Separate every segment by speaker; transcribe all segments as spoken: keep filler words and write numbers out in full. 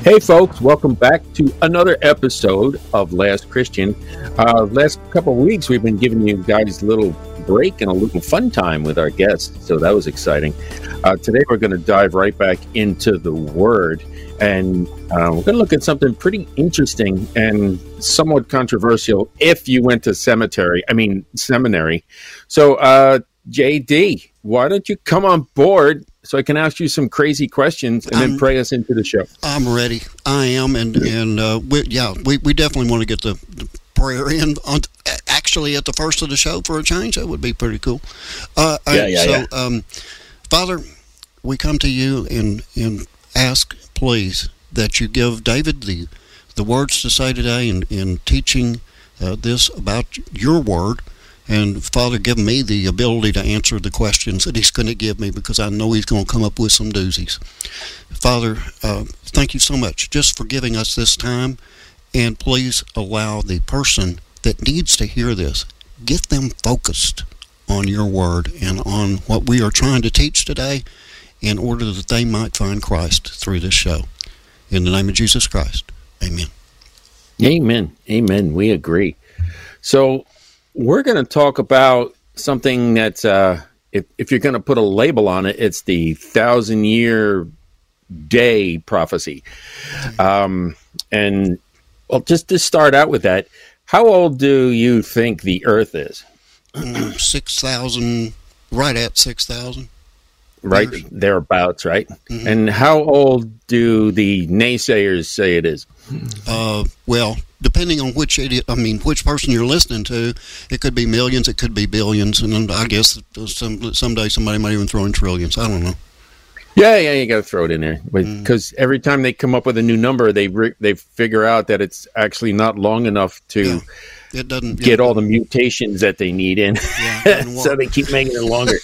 Speaker 1: Hey folks, welcome back to another episode of Last Christian. Uh, last couple of weeks we've been giving you guys a little break and a little fun time with our guests, so that was exciting. Uh, today we're going to dive right back into the Word, and uh, we're going to look at something pretty interesting and somewhat controversial if you went to cemetery, I mean seminary. So uh, J D, why don't you come on board so I can ask you some crazy questions and I'm, then pray us into the show.
Speaker 2: I'm ready. I am, and and uh, we, yeah, we, we definitely want to get the, the prayer in on actually at the first of the show for a change. That would be pretty cool. Uh,
Speaker 1: yeah, yeah,
Speaker 2: so,
Speaker 1: yeah.
Speaker 2: Um, Father, we come to you and and ask, please, that you give David the the words to say today in in teaching uh, this about your word. And Father, give me the ability to answer the questions that he's going to give me, because I know he's going to come up with some doozies. Father, uh, thank you so much just for giving us this time. And please allow the person that needs to hear this, get them focused on your word and on what we are trying to teach today, in order that they might find Christ through this show. In the name of Jesus Christ, amen.
Speaker 1: Amen. Amen. We agree. So we're going to talk about something that, uh, if, if you're going to put a label on it, it's the thousand year day prophecy. Um, and well, just to start out with that, how old do you think the earth is?
Speaker 2: six thousand, right at six thousand.
Speaker 1: Right, years. Thereabouts, right?
Speaker 2: Mm-hmm.
Speaker 1: And how old do the naysayers say it is?
Speaker 2: Uh, well, depending on which idiot, I mean, which person you're listening to, it could be millions, it could be billions, and I guess some someday somebody might even throw in trillions. I don't know.
Speaker 1: Yeah, yeah, you got to throw it in there, because mm. every time they come up with a new number, they re- they figure out that it's actually not long enough to
Speaker 2: yeah. it doesn't
Speaker 1: get
Speaker 2: it,
Speaker 1: all the mutations that they need in.
Speaker 2: Yeah,
Speaker 1: so they keep making it longer.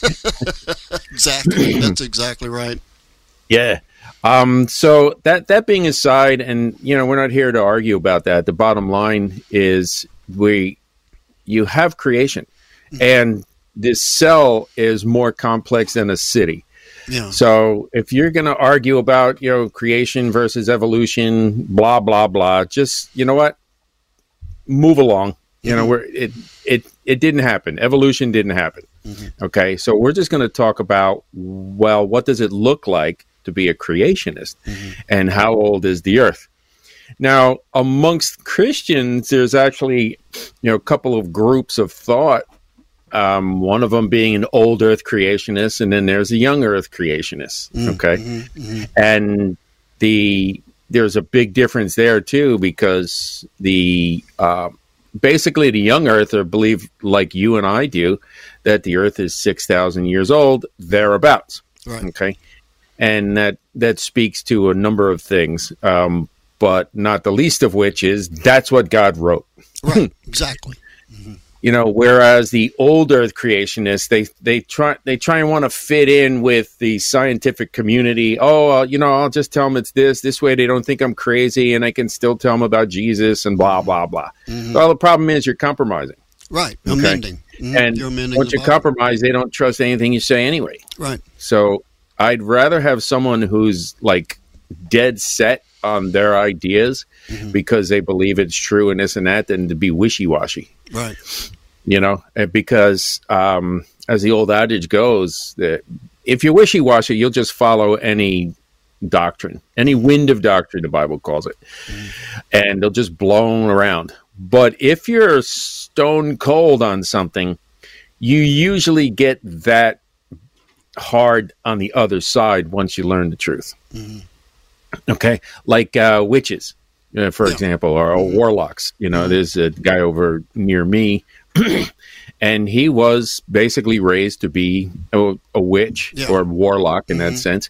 Speaker 2: Exactly, that's exactly right.
Speaker 1: Yeah. Um, so that that being aside, and you know, we're not here to argue about that. The bottom line is we you have creation, mm-hmm. and this cell is more complex than a city.
Speaker 2: Yeah.
Speaker 1: So if you're going to argue about, you know, creation versus evolution, blah blah blah, just, you know what, move along. You mm-hmm. know, where it it it didn't happen. Evolution didn't happen. Mm-hmm. Okay, so we're just going to talk about, well, what does it look like to be a creationist, mm-hmm. and how old is the earth? Now, amongst Christians, there's actually, you know, a couple of groups of thought. Um, one of them being an old earth creationist, and then there's a young earth creationist. Mm-hmm. Okay, mm-hmm. and the there's a big difference there too, because the uh, basically the young earther believe, like you and I do, that the earth is six thousand years old, thereabouts.
Speaker 2: Right.
Speaker 1: Okay. And that, that speaks to a number of things, um, but not the least of which is that's what God wrote.
Speaker 2: Right, exactly. Mm-hmm.
Speaker 1: You know, whereas the old earth creationists, they they try they try and want to fit in with the scientific community. Oh, uh, you know, I'll just tell them it's this. This way they don't think I'm crazy, and I can still tell them about Jesus and blah, blah, blah. Mm-hmm. Well, the problem is you're compromising.
Speaker 2: Right,
Speaker 1: okay?
Speaker 2: amending. Mm-hmm.
Speaker 1: And
Speaker 2: you're amending
Speaker 1: once you
Speaker 2: Bible.
Speaker 1: compromise, they don't trust anything you say anyway.
Speaker 2: Right.
Speaker 1: So I'd rather have someone who's like dead set on their ideas, mm-hmm. because they believe it's true and this and that, than to be wishy-washy.
Speaker 2: Right.
Speaker 1: You know, because um, as the old adage goes, that if you're wishy-washy, you'll just follow any doctrine, any wind of doctrine, the Bible calls it, mm-hmm. and they'll just blown around. But if you're stone cold on something, you usually get that hard on the other side once you learn the truth. Mm-hmm. Okay, like uh, witches, uh, for yeah. example, or, or warlocks. You know, mm-hmm. there's a guy over near me, and he was basically raised to be a, a witch yeah. or a warlock in mm-hmm. that sense.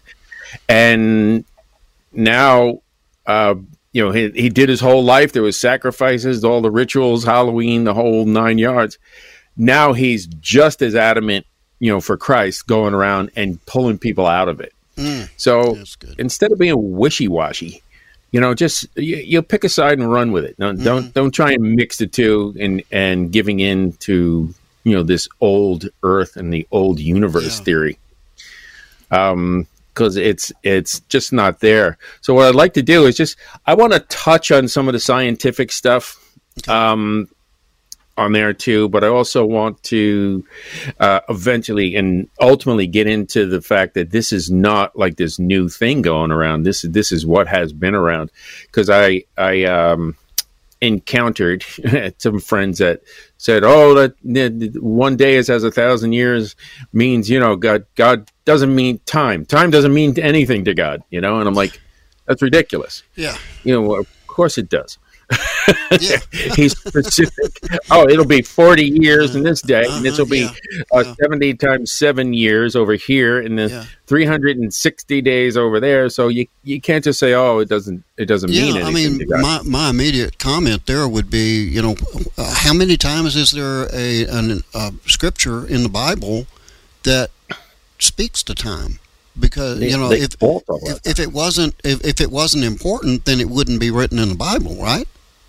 Speaker 1: And now, uh, you know, he, he did his whole life. There was sacrifices, all the rituals, Halloween, the whole nine yards. Now he's just as adamant, you know, for Christ, going around and pulling people out of it. Mm, so instead of being wishy-washy, you know, just you, you pick a side and run with it. No, mm-hmm. Don't don't try and mix the two and and giving in to, you know, this old earth and the old universe yeah. theory. Um, because it's it's just not there. So what I'd like to do is just I want to touch on some of the scientific stuff
Speaker 2: Okay.
Speaker 1: um, on there too, but I also want to uh, eventually and ultimately get into the fact that this is not like this new thing going around. This is this is what has been around, because I I um, encountered some friends that said, "Oh, that, that one day is as a thousand years means, you know, God God doesn't mean time. Time doesn't mean anything to God, you know." And I'm like, that's ridiculous.
Speaker 2: Yeah.
Speaker 1: You know, of course it does.
Speaker 2: Yeah.
Speaker 1: He's specific. Oh, it'll be forty years in this day, and this will be
Speaker 2: Uh-huh,
Speaker 1: uh,
Speaker 2: yeah.
Speaker 1: seventy times seven years over here, and then
Speaker 2: Yeah.
Speaker 1: three hundred sixty days over there. So you you can't just say, "Oh, it doesn't it doesn't mean
Speaker 2: Yeah, I
Speaker 1: anything."
Speaker 2: mean,
Speaker 1: to God.
Speaker 2: my, my immediate comment there would be, you know, uh, how many times is there a an, uh, scripture in the Bible that speaks to time? Because
Speaker 1: They-
Speaker 2: you know,
Speaker 1: they
Speaker 2: if
Speaker 1: both are.
Speaker 2: if, if it wasn't if, if it wasn't important, then it wouldn't be written in the Bible, right?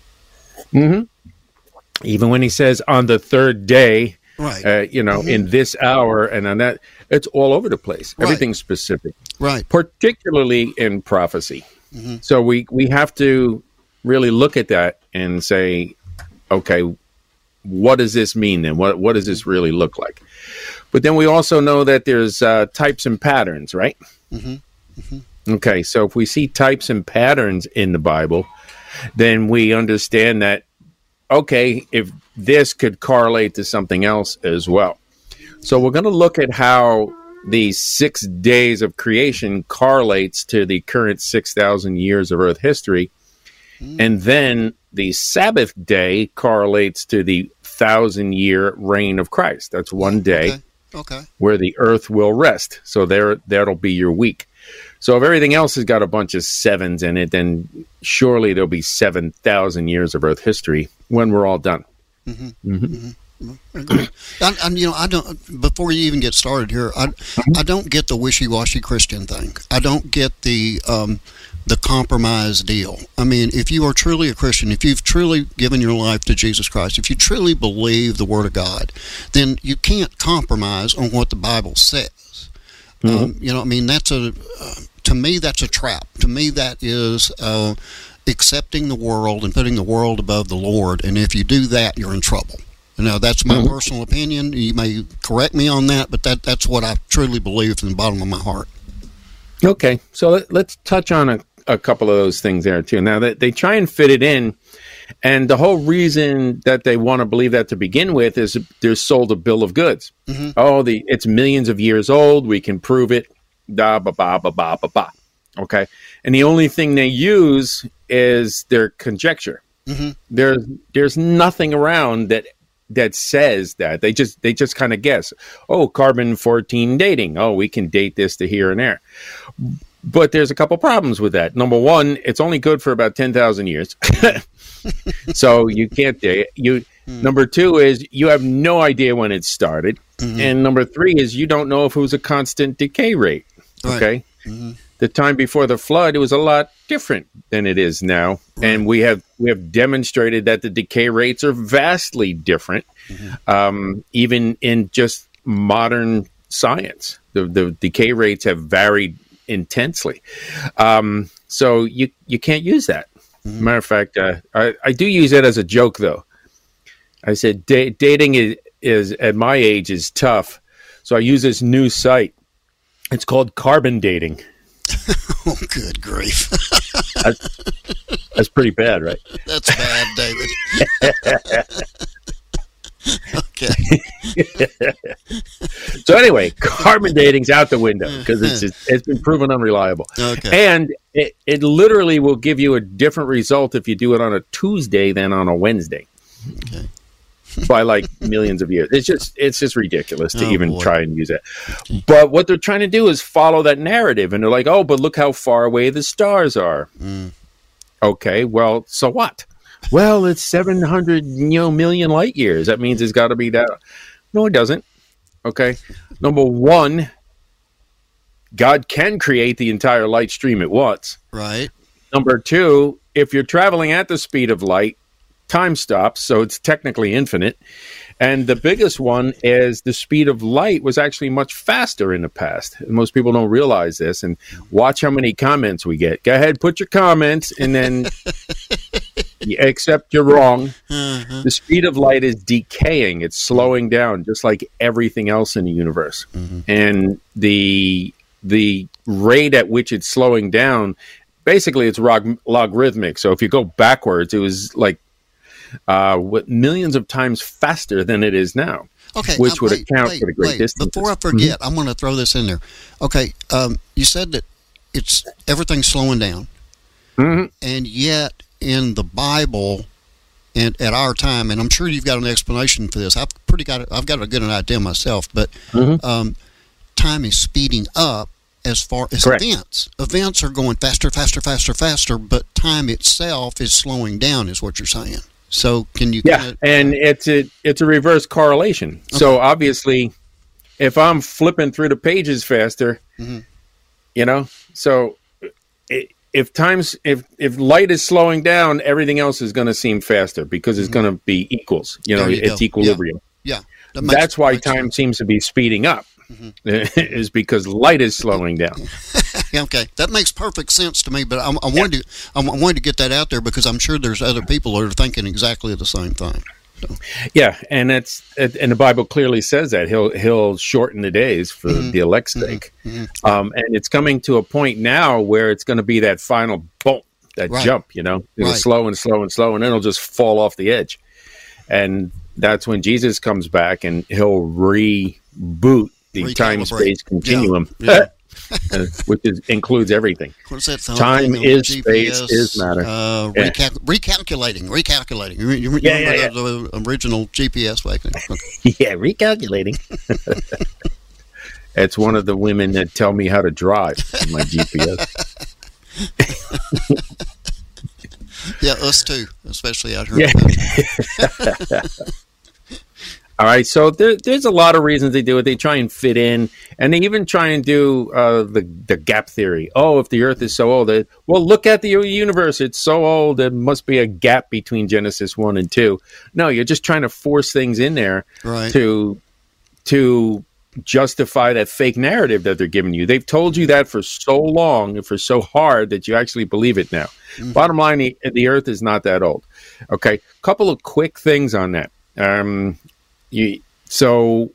Speaker 1: hmm Even when he says on the third day,
Speaker 2: Right,
Speaker 1: uh, you know,
Speaker 2: Mhm.
Speaker 1: in this hour, and on that, it's all over the place.
Speaker 2: Right.
Speaker 1: Everything's specific,
Speaker 2: right.
Speaker 1: particularly in prophecy.
Speaker 2: Mhm.
Speaker 1: So we we have to really look at that and say, okay, what does this mean then? What what does this really look like? But then we also know that there's uh, types and patterns, right?
Speaker 2: Mhm.
Speaker 1: Okay, so if we see types and patterns in the Bible, then we understand that, okay, if this could correlate to something else as well. So we're going to look at how the six days of creation correlates to the current six thousand years of Earth history. And then the Sabbath day correlates to the thousand-year reign of Christ. That's one day
Speaker 2: Okay. Okay.
Speaker 1: where the earth will rest. So there, that'll be your week. So if everything else has got a bunch of sevens in it, then surely there'll be seven thousand years of Earth history when we're all done.
Speaker 2: And, and you know, I don't. Before you even get started here, I I don't get the wishy-washy Christian thing. I don't get the um, the compromise deal. I mean, if you are truly a Christian, if you've truly given your life to Jesus Christ, if you truly believe the Word of God, then you can't compromise on what the Bible says. Um, you know, I mean, that's a uh, to me that's a trap. To me, that is uh, accepting the world and putting the world above the Lord. And if you do that, you're in trouble. Now, that's my
Speaker 1: Mhm.
Speaker 2: personal opinion. You may correct me on that, but that that's what I truly believe from the bottom of my heart.
Speaker 1: Okay, so let, let's touch on a, a couple of those things there too. Now, they, they try and fit it in, and the whole reason that they want to believe that to begin with is they're sold a bill of goods.
Speaker 2: Mhm.
Speaker 1: Oh, the it's millions of years old. We can prove it. Da ba ba ba ba ba ba. Okay, and the only thing they use is their conjecture.
Speaker 2: Mhm.
Speaker 1: There's there's nothing around that that says that. They just they just kind of guess. Oh, carbon fourteen dating. Oh, we can date this to here and there. But there's a couple problems with that. Number one, it's only good for about ten thousand years. So you can't date you.
Speaker 2: Mm.
Speaker 1: Number two is you have no idea when it started.
Speaker 2: Mhm.
Speaker 1: And number three is you don't know if it was a constant decay rate.
Speaker 2: Right.
Speaker 1: Okay.
Speaker 2: Mhm.
Speaker 1: The time before the flood, it was a lot different than it is now,
Speaker 2: Right.
Speaker 1: and we have we have demonstrated that the decay rates are vastly different,
Speaker 2: Mm-hmm.
Speaker 1: um, even in just modern science. The the decay rates have varied intensely, um, so you you can't use that.
Speaker 2: Mhm.
Speaker 1: Matter of fact, uh, I I do use it as a joke though. I said da- dating is is at my age is tough, so I use this new site. It's called Carbon Dating.
Speaker 2: Oh, good grief!
Speaker 1: That's pretty bad, right?
Speaker 2: That's bad, David. Okay.
Speaker 1: So anyway, carbon dating's out the window because it's just, it's been proven unreliable,
Speaker 2: Okay.
Speaker 1: and it, it literally will give you a different result if you do it on a Tuesday than on a Wednesday.
Speaker 2: Okay.
Speaker 1: By like millions of years. It's just it's just ridiculous to
Speaker 2: Oh,
Speaker 1: even
Speaker 2: boy.
Speaker 1: try and use it. But what they're trying to do is follow that narrative, and they're like, oh, but look how far away the stars are.
Speaker 2: Mm.
Speaker 1: Okay, well, so what? Well, it's seven hundred you know million light years. That means it's got to be that. No, it doesn't. Okay. Number one, God can create the entire light stream at once.
Speaker 2: Right.
Speaker 1: Number two, if you're traveling at the speed of light, time stops, so it's technically infinite. And the biggest one is the speed of light was actually much faster in the past. Most people don't realize this. And watch how many comments we get. Go ahead, put your comments, and then except you're wrong. Uh-huh. The speed of light is decaying. It's slowing down, just like everything else in the universe. Mm-hmm. And the the rate at which it's slowing down, basically, it's log- logarithmic. So if you go backwards, it was like uh, what, millions of times faster than it is now.
Speaker 2: Okay,
Speaker 1: which
Speaker 2: uh,
Speaker 1: would
Speaker 2: wait,
Speaker 1: account
Speaker 2: wait,
Speaker 1: for the great
Speaker 2: wait.
Speaker 1: distance.
Speaker 2: Before I forget, mm-hmm. I'm going to throw this in there. Okay, um, you said that it's everything's slowing down,
Speaker 1: mm-hmm.
Speaker 2: and yet in the Bible, and at our time, and I'm sure you've got an explanation for this. I've pretty got I've got a good idea myself, but
Speaker 1: mm-hmm.
Speaker 2: um, time is speeding up as far as
Speaker 1: Correct.
Speaker 2: events. Events are going faster, faster, faster, faster, but time itself is slowing down, is what you're saying. So can you?
Speaker 1: Yeah,
Speaker 2: kinda,
Speaker 1: and it's a it's a reverse correlation. Okay. So obviously, if I'm flipping through the pages faster, mm-hmm. you know, so if times if if light is slowing down, everything else is going to seem faster because it's mm-hmm. going to be equals. You know, you it's go. equilibrium.
Speaker 2: Yeah, yeah. That makes,
Speaker 1: That's why time
Speaker 2: sense.
Speaker 1: seems to be speeding up. Mm-hmm. Is because light is slowing down.
Speaker 2: Okay, that makes perfect sense to me. But I, I wanted to, I wanted to get that out there because I'm sure there's other people that are thinking exactly the same thing. So.
Speaker 1: Yeah, and it's and the Bible clearly says that he'll he'll shorten the days for mm-hmm. the elect's sake, mm-hmm. um, and it's coming to a point now where it's going to be that final boom, that
Speaker 2: right.
Speaker 1: jump. You know, it'll
Speaker 2: right.
Speaker 1: slow and slow and slow, and then it'll just fall off the edge, and that's when Jesus comes back and he'll reboot the time-space continuum,
Speaker 2: yeah, yeah.
Speaker 1: which is, includes everything.
Speaker 2: What is that?
Speaker 1: Time is G P S, space is matter.
Speaker 2: Uh,
Speaker 1: yeah.
Speaker 2: recal- recalculating, recalculating. You, you
Speaker 1: yeah,
Speaker 2: remember
Speaker 1: yeah,
Speaker 2: the,
Speaker 1: yeah.
Speaker 2: the original G P S back then? Okay.
Speaker 1: Yeah, recalculating. It's one of the women that tell me how to drive in my G P S.
Speaker 2: Yeah, us too, especially out here.
Speaker 1: Yeah. All right, so there, there's a lot of reasons they do it. They try and fit in, and they even try and do uh, the the gap theory. Oh, if the Earth is so old, it, well, look at the universe. It's so old, there must be a gap between Genesis one and two. No, you're just trying to force things in there
Speaker 2: right.
Speaker 1: to to justify that fake narrative that they're giving you. They've told you that for so long and for so hard that you actually believe it now. Mm-hmm. Bottom line, the, the Earth is not that old. Okay, couple of quick things on that. Um, You, so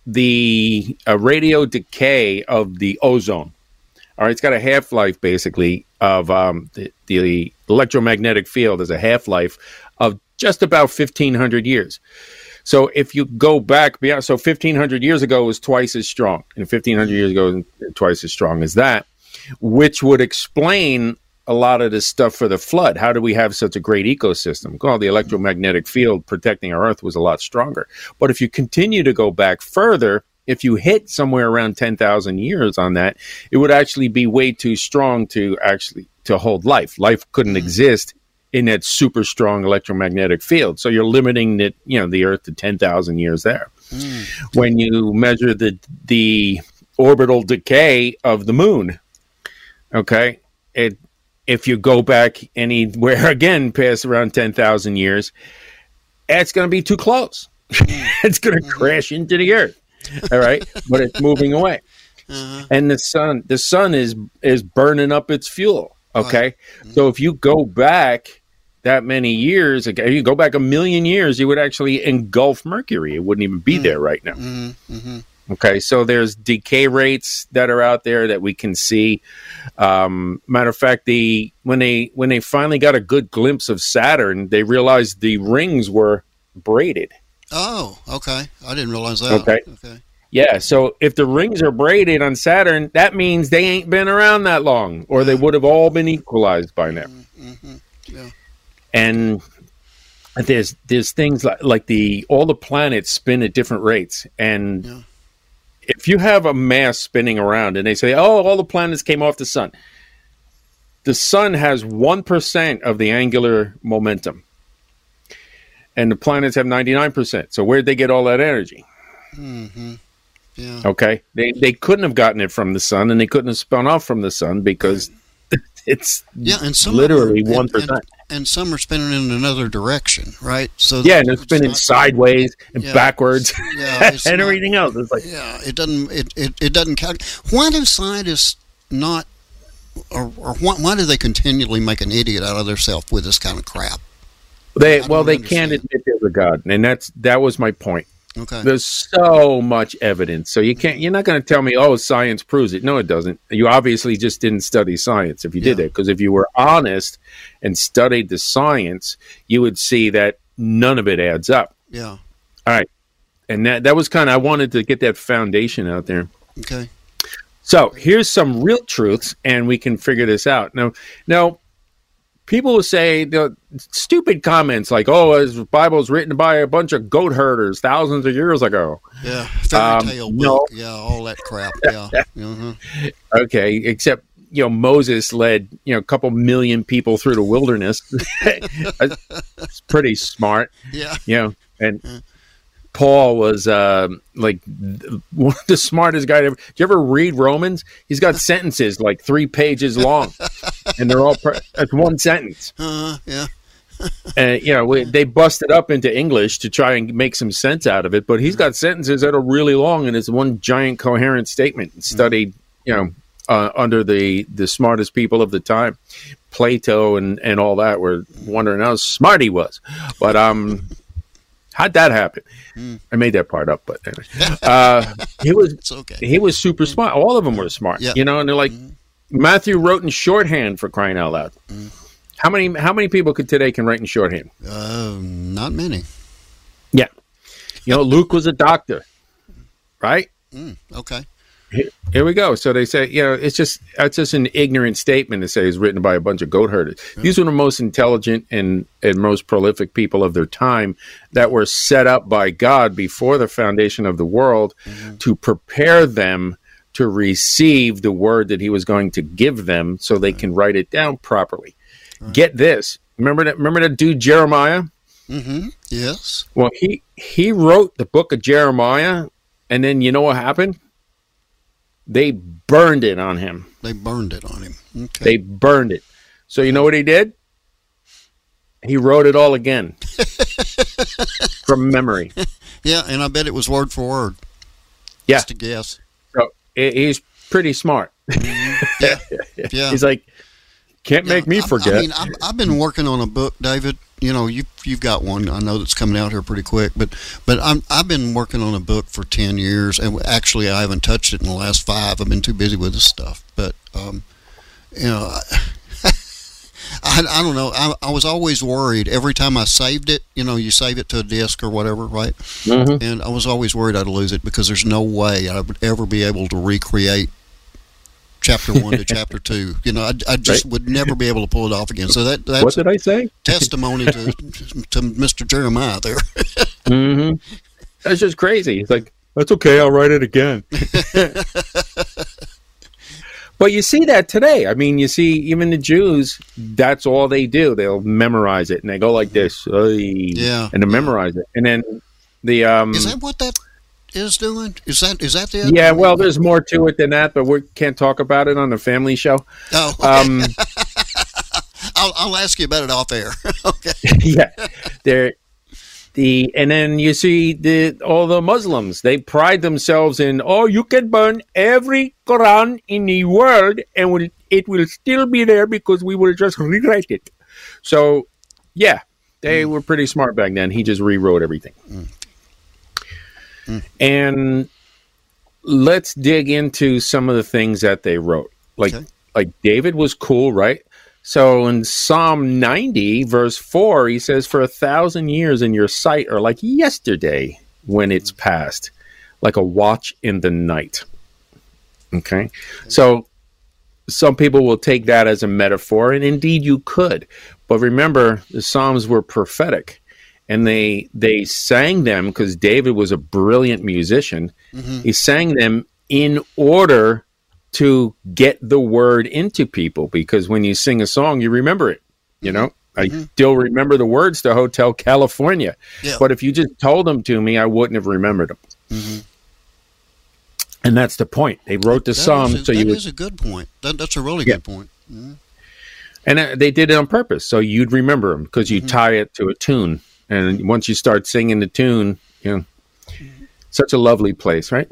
Speaker 1: the uh, radio decay of the ozone, all right, it's got a half-life basically of um, the, the electromagnetic field has a half-life of just about fifteen hundred years. So if you go back beyond, so fifteen hundred years ago was twice as strong, and fifteen hundred years ago twice as strong as that, which would explain a lot of this stuff for the flood. How do we have such a great ecosystem? Well, the electromagnetic field protecting our Earth was a lot stronger. But if you continue to go back further, if you hit somewhere around ten thousand years on that, it would actually be way too strong to actually to hold life. Life couldn't mm. exist in that super strong electromagnetic field. So you're limiting it, you know, the Earth to ten thousand years there. Mm. When you measure the the orbital decay of the moon, okay, it if you go back anywhere again past around ten thousand years, it's going to be too close. It's going to crash into the Earth. All right, but it's moving away, uh-huh. and the sun, the sun is is burning up its fuel. Okay, right. mm-hmm. So if you go back that many years, okay, you go back a million years, you would actually engulf Mercury. It wouldn't even be mm-hmm. there right now.
Speaker 2: Mm-hmm. Mm-hmm.
Speaker 1: Okay, so there's decay rates that are out there that we can see. Um, matter of fact, the when they when they finally got a good glimpse of Saturn, they realized the rings were braided.
Speaker 2: Oh, okay. I didn't realize that.
Speaker 1: Okay. Okay. Yeah, so if the rings are braided on Saturn, that means they ain't been around that long, or they would have all been equalized by now.
Speaker 2: Mm-hmm. Yeah.
Speaker 1: And there's there's things like like the all the planets spin at different rates, and yeah. if you have a mass spinning around, and they say, "Oh, all the planets came off the sun," the sun has one percent of the angular momentum. And the planets have ninety-nine percent. So where'd they get all that energy?
Speaker 2: Mm-hmm. Yeah.
Speaker 1: Okay. They they couldn't have gotten it from the sun, and they couldn't have spun off from the sun because It's
Speaker 2: yeah, and some
Speaker 1: literally
Speaker 2: are,
Speaker 1: one
Speaker 2: and,
Speaker 1: percent.
Speaker 2: and, and some are spinning in another direction, right? So
Speaker 1: yeah, and it's spinning
Speaker 2: not,
Speaker 1: sideways and
Speaker 2: yeah,
Speaker 1: backwards
Speaker 2: yeah,
Speaker 1: and
Speaker 2: not,
Speaker 1: everything else. It's like,
Speaker 2: yeah, it doesn't it, it, it doesn't count. Why do scientists not, or, or why, why do they continually make an idiot out of themselves with this kind of crap?
Speaker 1: they well, they understand. Can't admit there's a God, and that's that was my point.
Speaker 2: Okay.
Speaker 1: There's so much evidence, so you can't. You're not going to tell me, "Oh, science proves it." No, it doesn't. You obviously just didn't study science if you did
Speaker 2: Yeah.
Speaker 1: that. Because if you were honest and studied the science, you would see that none of it adds up.
Speaker 2: Yeah.
Speaker 1: All right, and that that was kind of I wanted to get that foundation out there.
Speaker 2: Okay.
Speaker 1: So here's some real truths, and we can figure this out. Now, now. People will say the stupid comments like, "Oh, the Bible's written by a bunch of goat herders thousands of years ago."
Speaker 2: Yeah, fairy
Speaker 1: Um,
Speaker 2: tale
Speaker 1: no.
Speaker 2: book. Yeah, all that crap. Yeah. uh-huh.
Speaker 1: Okay, except you know Moses led you know a couple million people through the wilderness. It's pretty smart,
Speaker 2: Yeah.
Speaker 1: you know. And Paul was uh, like one of the smartest guy ever. Did you ever read Romans? He's got sentences like three pages long, and they're all pre- that's one sentence.
Speaker 2: Uh, yeah.
Speaker 1: And you know we, they busted up into English to try and make some sense out of it, but he's got sentences that are really long, and it's one giant coherent statement. Studied, you know, uh, under the the smartest people of the time, Plato and and all that were wondering how smart he was, but um. How'd that happen? Mm. I made that part up, but anyway. uh, he was
Speaker 2: it's okay.
Speaker 1: He was super smart. All of them were smart,
Speaker 2: yeah.
Speaker 1: you know. And they're like, mm. Matthew wrote in shorthand for crying out loud. Mm. How many how many people could today can write in shorthand?
Speaker 2: Uh, not many.
Speaker 1: Yeah, you know, Luke was a doctor, right?
Speaker 2: Mm. Okay.
Speaker 1: Here, here we go. So they say, you know, it's just it's just an ignorant statement to say it's written by a bunch of goat herders. Yeah. These were the most intelligent and, and most prolific people of their time that were set up by God before the foundation of the world mm-hmm. to prepare them to receive the word that he was going to give them so they right. can write it down properly. Right. Get this. Remember that remember that dude Jeremiah?
Speaker 2: Mm-hmm. Yes.
Speaker 1: Well, he he wrote the book of Jeremiah, and then you know what happened? They burned it on him.
Speaker 2: They burned it on him. Okay.
Speaker 1: They burned it. So you know what he did? He wrote it all again from memory.
Speaker 2: Yeah, and I bet it was word for word.
Speaker 1: Yeah.
Speaker 2: Just a guess.
Speaker 1: So he's pretty smart.
Speaker 2: Mm-hmm. Yeah. Yeah.
Speaker 1: He's like, can't yeah, make me
Speaker 2: I,
Speaker 1: forget.
Speaker 2: I mean, I've, I've been working on a book, David. You know, you you've got one. I know that's coming out here pretty quick, but but I'm I've been working on a book for ten years, and actually I haven't touched it in the last five. I've been too busy with this stuff. But um, you know, I, I, I don't know. I, I was always worried every time I saved it. You know, you save it to a disk or whatever, right? Mm-hmm. And I was always worried I'd lose it because there's no way I would ever be able to recreate chapter one to chapter two. You know, I, I just right. would never be able to pull it off again. So that that's
Speaker 1: what did I say?
Speaker 2: Testimony to to Mister Jeremiah there.
Speaker 1: Mm-hmm. That's just crazy. It's like, that's okay. I'll write it again. But you see that today. I mean, you see even the Jews. That's all they do. They'll memorize it and they go like this.
Speaker 2: Yeah,
Speaker 1: and to memorize it, and then the um.
Speaker 2: Is that what that is doing? Is that is that the
Speaker 1: yeah? Well, there's more to it than that, but we can't talk about it on the family show.
Speaker 2: Oh, okay. um, I'll I'll ask you about it off air. Okay.
Speaker 1: Yeah, there. The and then you see the all the Muslims. They pride themselves in, oh, you can burn every Quran in the world, and will, it will still be there because we will just rewrite it. So, yeah, they mm. were pretty smart back then. He just rewrote everything. Mm. Mm. And let's dig into some of the things that they wrote. Like, okay. like David was cool, right? So in Psalm ninety, verse four, he says, for a thousand years in your sight are like yesterday when it's past, like a watch in the night. Okay? So some people will take that as a metaphor, and indeed you could. But remember, the Psalms were prophetic. And they they sang them because David was a brilliant musician. Mm-hmm. He sang them in order to get the word into people, because when you sing a song, you remember it. You know, mm-hmm. I still remember the words to Hotel California. Yeah. But if you just told them to me, I wouldn't have remembered them. Mm-hmm. And that's the point. They wrote the
Speaker 2: that
Speaker 1: Psalm.
Speaker 2: A,
Speaker 1: so
Speaker 2: that
Speaker 1: you
Speaker 2: is would, a good point. That, that's a really
Speaker 1: yeah.
Speaker 2: good point. Mm-hmm.
Speaker 1: And uh, they did it on purpose, so you'd remember them because you mm-hmm. tie it to a tune. And once you start singing the tune, you know, such a lovely place, right?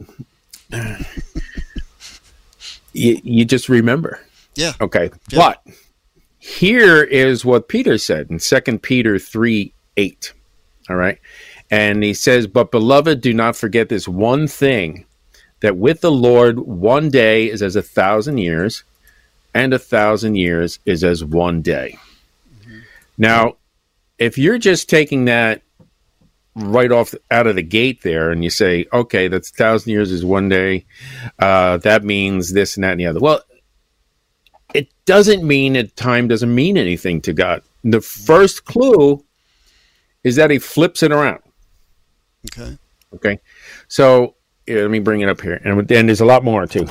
Speaker 1: you, you just remember.
Speaker 2: Yeah.
Speaker 1: Okay.
Speaker 2: Yeah.
Speaker 1: But here is what Peter said in Second Peter three eight. All right. And he says, "But beloved, do not forget this one thing, that with the Lord one day is as a thousand years, and a thousand years is as one day." Mm-hmm. Now, if you're just taking that right off out of the gate there, and you say, okay, that's a thousand years is one day, uh, that means this and that and the other. Well, it doesn't mean that time doesn't mean anything to God. The first clue is that he flips it around.
Speaker 2: Okay.
Speaker 1: Okay. So yeah, let me bring it up here. And then there's a lot more too.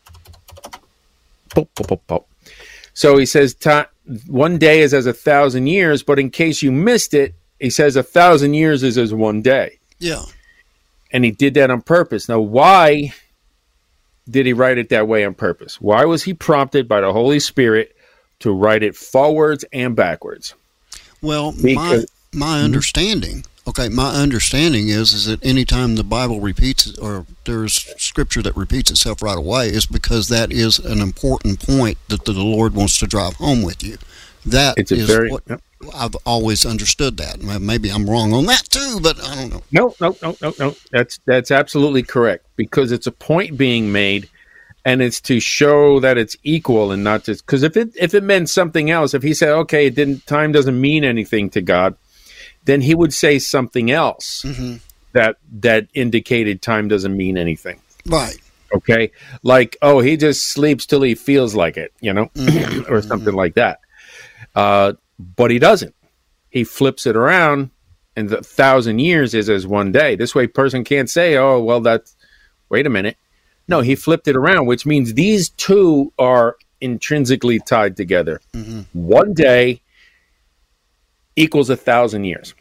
Speaker 1: Pop, pop, pop, pop. So he says, one day is as a thousand years, but in case you missed it, he says a thousand years is as one day.
Speaker 2: Yeah.
Speaker 1: And he did that on purpose. Now, why did he write it that way on purpose? Why was he prompted by the Holy Spirit to write it forwards and backwards?
Speaker 2: Well, because, my my understanding, okay, my understanding is is that anytime the Bible repeats or there's scripture that repeats itself right away is because that is an important point that the Lord wants to drive home with you. That
Speaker 1: it's a
Speaker 2: is
Speaker 1: very,
Speaker 2: what
Speaker 1: yep.
Speaker 2: I've always understood that. Maybe I'm wrong on that too, but I don't know.
Speaker 1: No, no, no, no, no. That's that's absolutely correct because it's a point being made, and it's to show that it's equal and not just because if it if it meant something else, if he said, okay, it didn't time doesn't mean anything to God, then he would say something else mm-hmm. that that indicated time doesn't mean anything.
Speaker 2: Right.
Speaker 1: Okay. Like, oh, he just sleeps till he feels like it, you know, mm-hmm. or something mm-hmm. like that. Uh, but he doesn't. He flips it around, and the thousand years is as one day. This way, person can't say, "Oh, well, that's." Wait a minute. No, he flipped it around, which means these two are intrinsically tied together. Mm-hmm. One day equals a thousand years.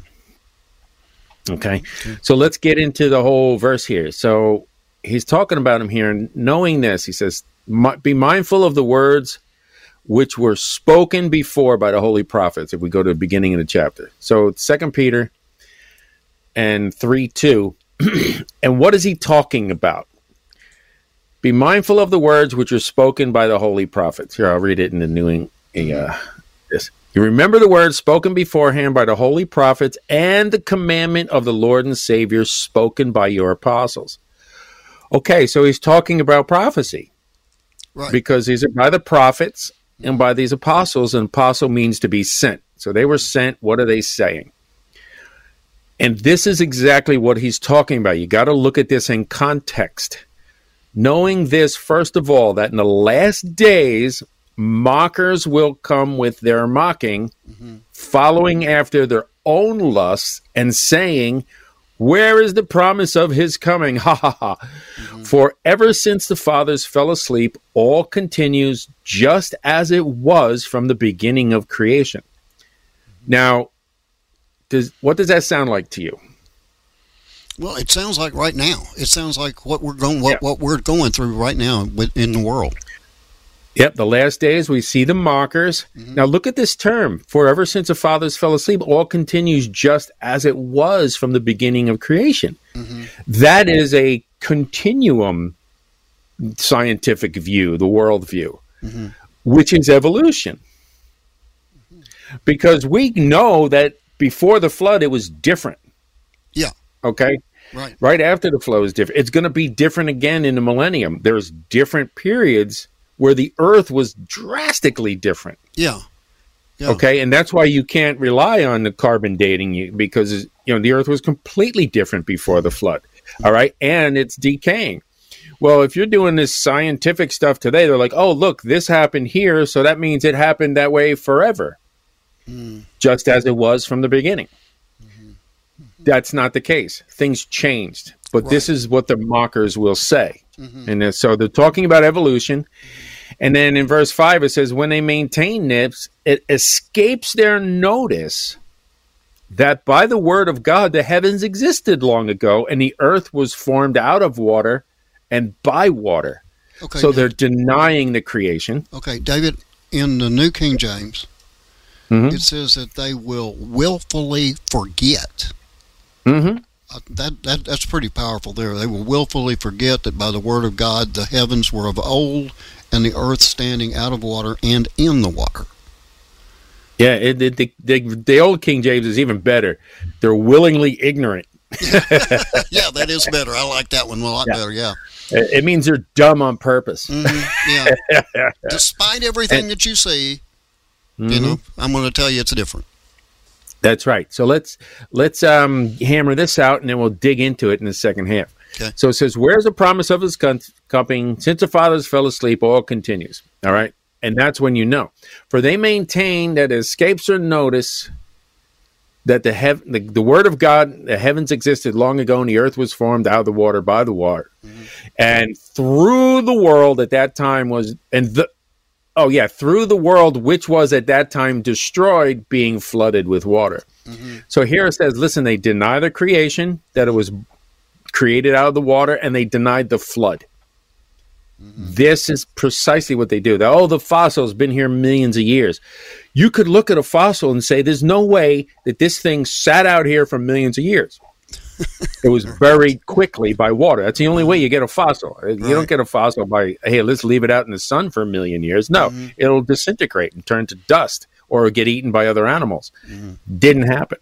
Speaker 1: Mm-hmm. Okay? okay, so let's get into the whole verse here. So he's talking about him here, and knowing this, he says, "Be mindful of the words which were spoken before by the holy prophets," if we go to the beginning of the chapter. So Second Peter and three two. And what is he talking about? Be mindful of the words which were spoken by the holy prophets. Here, I'll read it in the New England. Uh, this. You remember the words spoken beforehand by the holy prophets and the commandment of the Lord and Savior spoken by your apostles. Okay, so he's talking about prophecy. Right. Because these are by the prophets and by these apostles, and apostle means to be sent. So they were sent. What are they saying? And this is exactly what he's talking about. You got to look at this in context. Knowing this, first of all, that in the last days, mockers will come with their mocking, mm-hmm. following after their own lusts and saying, "Where is the promise of his coming?" Ha ha ha. Mm-hmm. For ever since the fathers fell asleep, all continues just as it was from the beginning of creation. Mm-hmm. Now, does what does that sound like to you?
Speaker 2: Well, it sounds like right now. It sounds like what we're going, what,
Speaker 1: yeah.
Speaker 2: what we're going through right now in the world.
Speaker 1: Yep, the last days we see the mockers. Mm-hmm. Now look at this term. For ever since the fathers fell asleep, all continues just as it was from the beginning of creation. Mm-hmm. That is a continuum scientific view, the world view, mm-hmm. which is evolution. Mm-hmm. Because we know that before the flood, it was different.
Speaker 2: Yeah.
Speaker 1: Okay?
Speaker 2: Right.
Speaker 1: Right after the flood is different. It's going to be different again in the millennium. There's different periods where the earth was drastically different.
Speaker 2: Yeah. yeah.
Speaker 1: Okay, and that's why you can't rely on the carbon dating you because you know the earth was completely different before the flood. All right, and it's decaying. Well, if you're doing this scientific stuff today, they're like, "Oh, look, this happened here, so that means it happened that way forever." Mm. Just as it was from the beginning. Mm-hmm. Mm-hmm. That's not the case. Things changed. But right. This is what the mockers will say. Mm-hmm. And so they're talking about evolution. And then in verse five, it says, when they maintain this, it escapes their notice that by the word of God, the heavens existed long ago, and the earth was formed out of water and by water. Okay, so David. They're denying the creation.
Speaker 2: Okay, David, in the New King James,
Speaker 1: mm-hmm.
Speaker 2: it says that they will willfully forget.
Speaker 1: Mm-hmm.
Speaker 2: Uh, that, that That's pretty powerful there. They will willfully forget that by the word of God the heavens were of old and the earth standing out of water and in the water.
Speaker 1: Yeah, it, it, the, the, the old King James is even better. They're willingly ignorant.
Speaker 2: Yeah, that is better. I like that one a lot yeah. better, yeah.
Speaker 1: It, it means they're dumb on purpose.
Speaker 2: Mm-hmm, yeah. Despite everything and, that you see, mm-hmm. you know, I'm going to tell you it's different.
Speaker 1: That's right. So let's let's um, hammer this out, and then we'll dig into it in the second half.
Speaker 2: Okay.
Speaker 1: So it says, where's the promise of his coming? Since the fathers fell asleep, all continues. All right? And that's when you know. For they maintain that it escapes their notice that the, hev- the the word of God, the heavens existed long ago, and the earth was formed out of the water by the water. Mm-hmm. And through the world at that time was, and the, oh yeah, through the world which was at that time destroyed, being flooded with water. Mm-hmm. So here it says, listen, they deny the creation, that it was created out of the water, and they denied the flood. Mm-hmm. This is precisely what they do. They, oh, the fossil's been here millions of years. You could look at a fossil and say, there's no way that this thing sat out here for millions of years. It was buried quickly by water. That's the only way you get a fossil. You right. don't get a fossil by, hey, let's leave it out in the sun for a million years. No, mm-hmm. it'll disintegrate and turn to dust or get eaten by other animals. Mm-hmm. Didn't happen.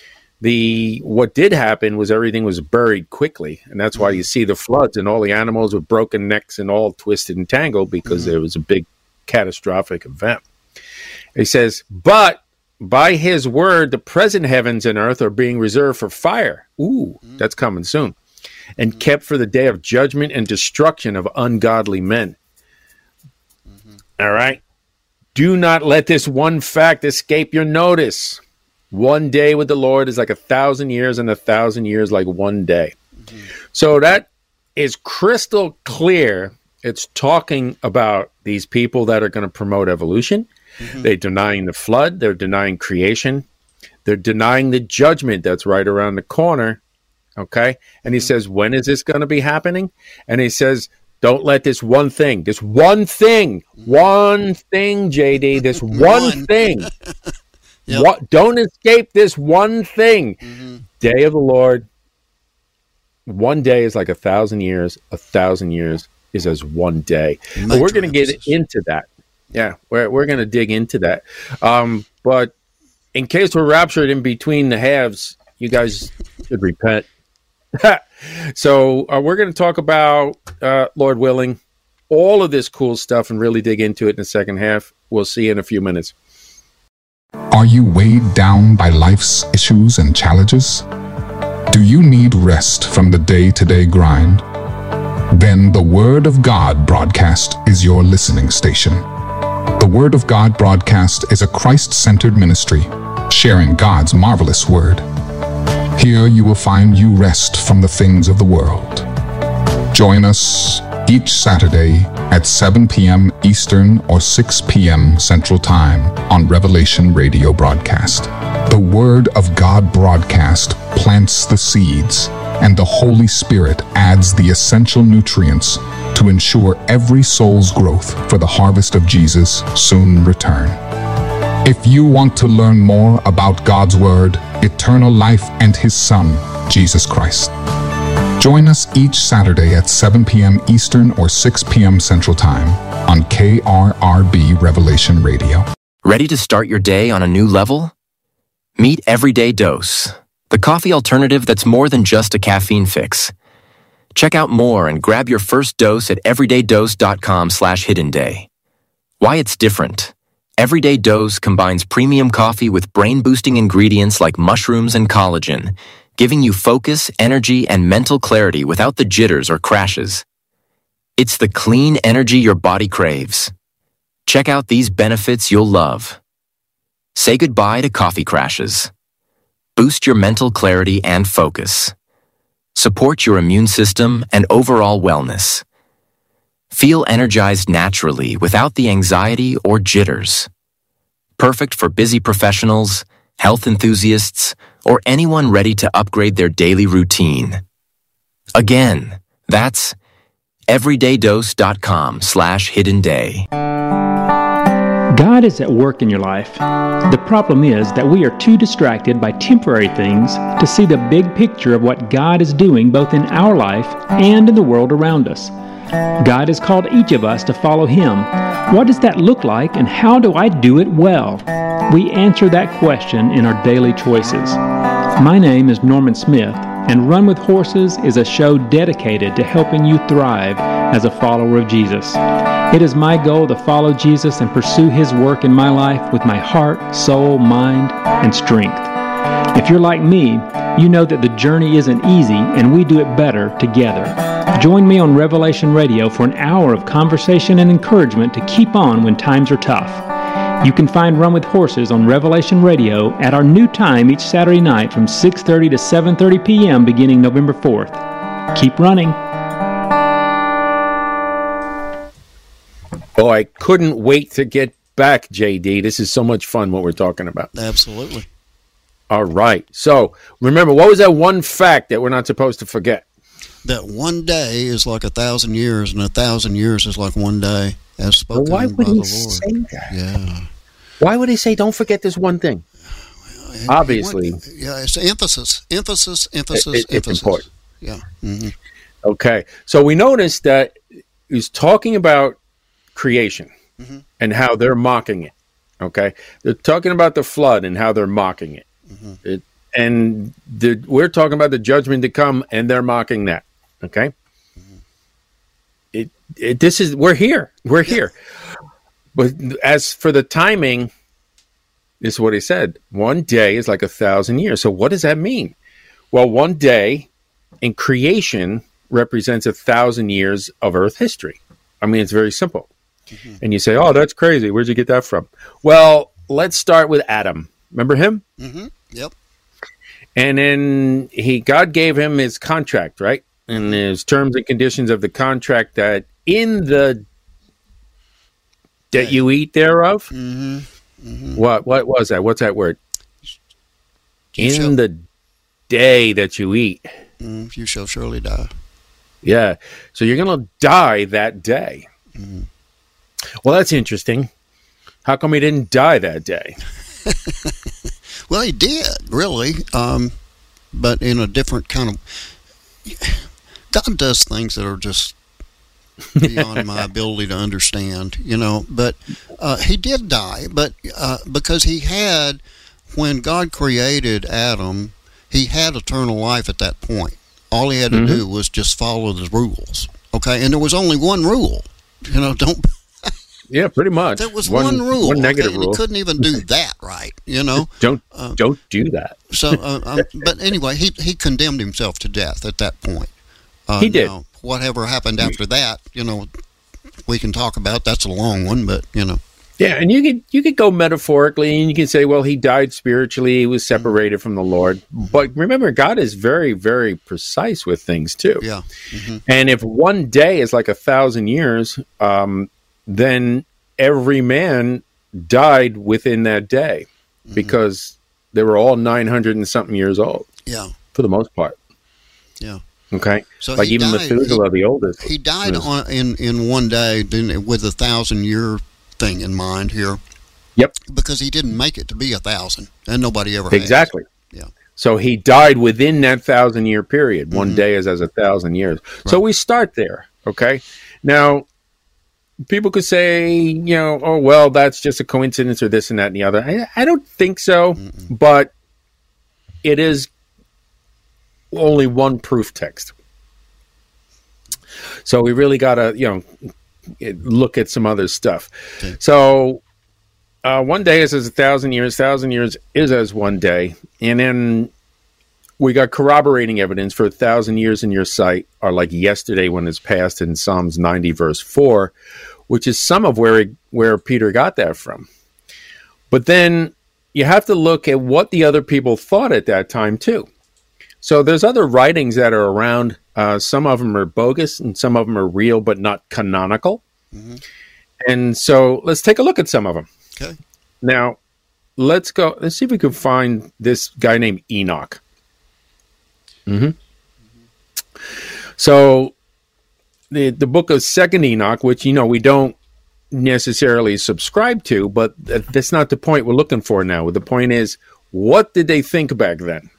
Speaker 1: The what did happen was everything was buried quickly, and that's why you see the floods and all the animals with broken necks and all twisted and tangled, because mm-hmm. there was a big catastrophic event. He says, but by his word, the present heavens and earth are being reserved for fire. Ooh, mm-hmm. that's coming soon. And mm-hmm. kept for the day of judgment and destruction of ungodly men. Mm-hmm. All right? Do not let this one fact escape your notice. One day with the Lord is like a thousand years, and a thousand years like one day. Mm-hmm. So that is crystal clear. It's talking about these people that are going to promote evolution. Mm-hmm. They're denying the flood. They're denying creation. They're denying the judgment that's right around the corner. Okay? And he mm-hmm. says, when is this going to be happening? And he says, don't let this one thing, this one thing, mm-hmm. one thing, J D, this one, one thing. Yep. What, don't escape this one thing. Mm-hmm. Day of the Lord. One day is like a thousand years. A thousand years is as one day. But we're going to get into that. Yeah, we're we're going to dig into that. Um, but in case we're raptured in between the halves, you guys should repent. So uh, we're going to talk about, uh, Lord willing, all of this cool stuff and really dig into it in the second half. We'll see you in a few minutes.
Speaker 3: Are you weighed down by life's issues and challenges? Do you need rest from the day-to-day grind? Then the Word of God broadcast is your listening station. The Word of God broadcast is a Christ-centered ministry, sharing God's marvelous Word. Here you will find you rest from the things of the world. Join us each Saturday at seven p.m. Eastern or six p.m. Central Time on Revelation Radio Broadcast. The Word of God broadcast plants the seeds, and the Holy Spirit adds the essential nutrients to ensure every soul's growth for the harvest of Jesus' soon return. If you want to learn more about God's Word, eternal life, and His Son, Jesus Christ, join us each Saturday at seven p.m. Eastern or six p.m. Central Time on K R R B Revelation Radio.
Speaker 4: Ready to start your day on a new level? Meet Everyday Dose, the coffee alternative that's more than just a caffeine fix. Check out more and grab your first dose at everydaydose.com slash hidden day. Why it's different. Everyday Dose combines premium coffee with brain-boosting ingredients like mushrooms and collagen, giving you focus, energy, and mental clarity without the jitters or crashes. It's the clean energy your body craves. Check out these benefits you'll love. Say goodbye to coffee crashes. Boost your mental clarity and focus. Support your immune system and overall wellness. Feel energized naturally without the anxiety or jitters. Perfect for busy professionals, health enthusiasts, or anyone ready to upgrade their daily routine. Again, that's everydaydose.com slash hidden day.
Speaker 5: God is at work in your life. The problem is that we are too distracted by temporary things to see the big picture of what God is doing both in our life and in the world around us. God has called each of us to follow Him. What does that look like, and how do I do it well? We answer that question in our daily choices. My name is Norman Smith, and Run with Horses is a show dedicated to helping you thrive as a follower of Jesus. It is my goal to follow Jesus and pursue His work in my life with my heart, soul, mind, and strength. If you're like me, you know that the journey isn't easy, and we do it better together. Join me on Revelation Radio for an hour of conversation and encouragement to keep on when times are tough. You can find Run with Horses on Revelation Radio at our new time each Saturday night from six thirty to seven thirty p.m. beginning November fourth. Keep running.
Speaker 1: Oh, I couldn't wait to get back, J D. This is so much fun what we're talking about.
Speaker 2: Absolutely.
Speaker 1: All right. So remember, what was that one fact that we're not supposed to forget?
Speaker 2: That one day is like a thousand years, and a thousand years is like one day, as spoken
Speaker 1: Well, why would
Speaker 2: by the
Speaker 1: he
Speaker 2: Lord.
Speaker 1: say that?
Speaker 2: Yeah.
Speaker 1: Why would he say, don't forget this one thing?
Speaker 2: Well,
Speaker 1: Obviously.
Speaker 2: What, yeah, it's emphasis, emphasis, emphasis,
Speaker 1: It- it- it's
Speaker 2: emphasis.
Speaker 1: important.
Speaker 2: Yeah. Mm-hmm.
Speaker 1: Okay. So we noticed that he's talking about creation
Speaker 2: Mhm.
Speaker 1: and how they're mocking it. Okay. They're talking about the flood and how they're mocking it.
Speaker 2: Mhm.
Speaker 1: it and the, we're talking about the judgment to come, and they're mocking that. Okay. It, it this is we're here. We're
Speaker 2: Yeah.
Speaker 1: here. But as for the timing, this is what he said. One day is like a thousand years. So what does that mean? Well, one day in creation represents a thousand years of Earth history. I mean, it's very simple.
Speaker 2: Mm-hmm.
Speaker 1: And you say, oh, that's crazy. Where'd you get that from? Well, let's start with Adam. Remember him?
Speaker 2: Mm-hmm. Yep.
Speaker 1: And then he, God gave him his contract, right? And his terms and conditions of the contract that in the that
Speaker 2: Yeah.
Speaker 1: you eat thereof.
Speaker 2: Mm-hmm. Mm-hmm.
Speaker 1: What what was that? What's that word?
Speaker 2: You
Speaker 1: In
Speaker 2: shall-
Speaker 1: the day that you eat.
Speaker 2: Mm, you shall surely die.
Speaker 1: Yeah. So you're going to die that day.
Speaker 2: Mhm.
Speaker 1: Well, that's interesting. How come he didn't die that day?
Speaker 2: Well, he did, really, um, but in a different kind of... God does things that are just beyond my ability to understand, you know, but uh, he did die, but uh, because he had, when God created Adam, he had eternal life at that point. All he had to
Speaker 1: Mhm.
Speaker 2: do was just follow the rules, okay? And there was only one rule, you know, don't...
Speaker 1: Yeah, pretty much.
Speaker 2: There was one, rule,
Speaker 1: One negative
Speaker 2: okay? And
Speaker 1: rule.
Speaker 2: he couldn't even do that right, you know?
Speaker 1: Don't
Speaker 2: Uh,
Speaker 1: don't do that.
Speaker 2: So, uh, um, but anyway, he he condemned himself to death at that point. Uh,
Speaker 1: He did.
Speaker 2: Now, whatever happened after that, you know, we can talk about. That's a long one, but you know,
Speaker 1: Yeah, and you could you could go metaphorically, and you can say, well, he died spiritually; he was separated from the Lord. But remember, God is very, very precise with things too.
Speaker 2: yeah, hmm
Speaker 1: And if one day is like a thousand years, um, then every man died within that day because they were all nine hundred and something years old
Speaker 2: yeah,
Speaker 1: for the most part.
Speaker 2: yeah.
Speaker 1: Okay,
Speaker 2: So
Speaker 1: like
Speaker 2: he
Speaker 1: even
Speaker 2: died,
Speaker 1: Methuselah, the oldest.
Speaker 2: He died
Speaker 1: was-
Speaker 2: on in in one day, didn't it, with a thousand year thing in mind here.
Speaker 1: Yep.
Speaker 2: Because he didn't make it to be a thousand, and nobody ever has.
Speaker 1: Exactly.
Speaker 2: Yeah.
Speaker 1: So he died within that thousand year period. One
Speaker 2: Mhm.
Speaker 1: day is as a thousand years. So
Speaker 2: Right.
Speaker 1: we start there. Okay. Now, people could say, you know, oh, well, that's just a coincidence or this and that and the other. I, I don't think so,
Speaker 2: Mm-mm.
Speaker 1: but it is only one proof text. So we really got to, you know, look at some other stuff.
Speaker 2: Okay.
Speaker 1: So uh, one day is as a thousand years, thousand years is as one day. And then we got corroborating evidence for a thousand years in your sight are like yesterday when it's passed in Psalms ninety, verse four, which is some of where he, where Peter got that from. But then you have to look at what the other people thought at that time too. So there's other writings that are around. Uh, some of them are bogus and some of them are real, but not canonical.
Speaker 2: Mhm.
Speaker 1: And so let's take a look at some of them.
Speaker 2: Okay.
Speaker 1: Now, let's go. Let's see if we can find this guy named Enoch. hmm So the the book of Second Enoch, which you know we don't necessarily subscribe to, but that's not the point we're looking for now. The point is, what did they think back then?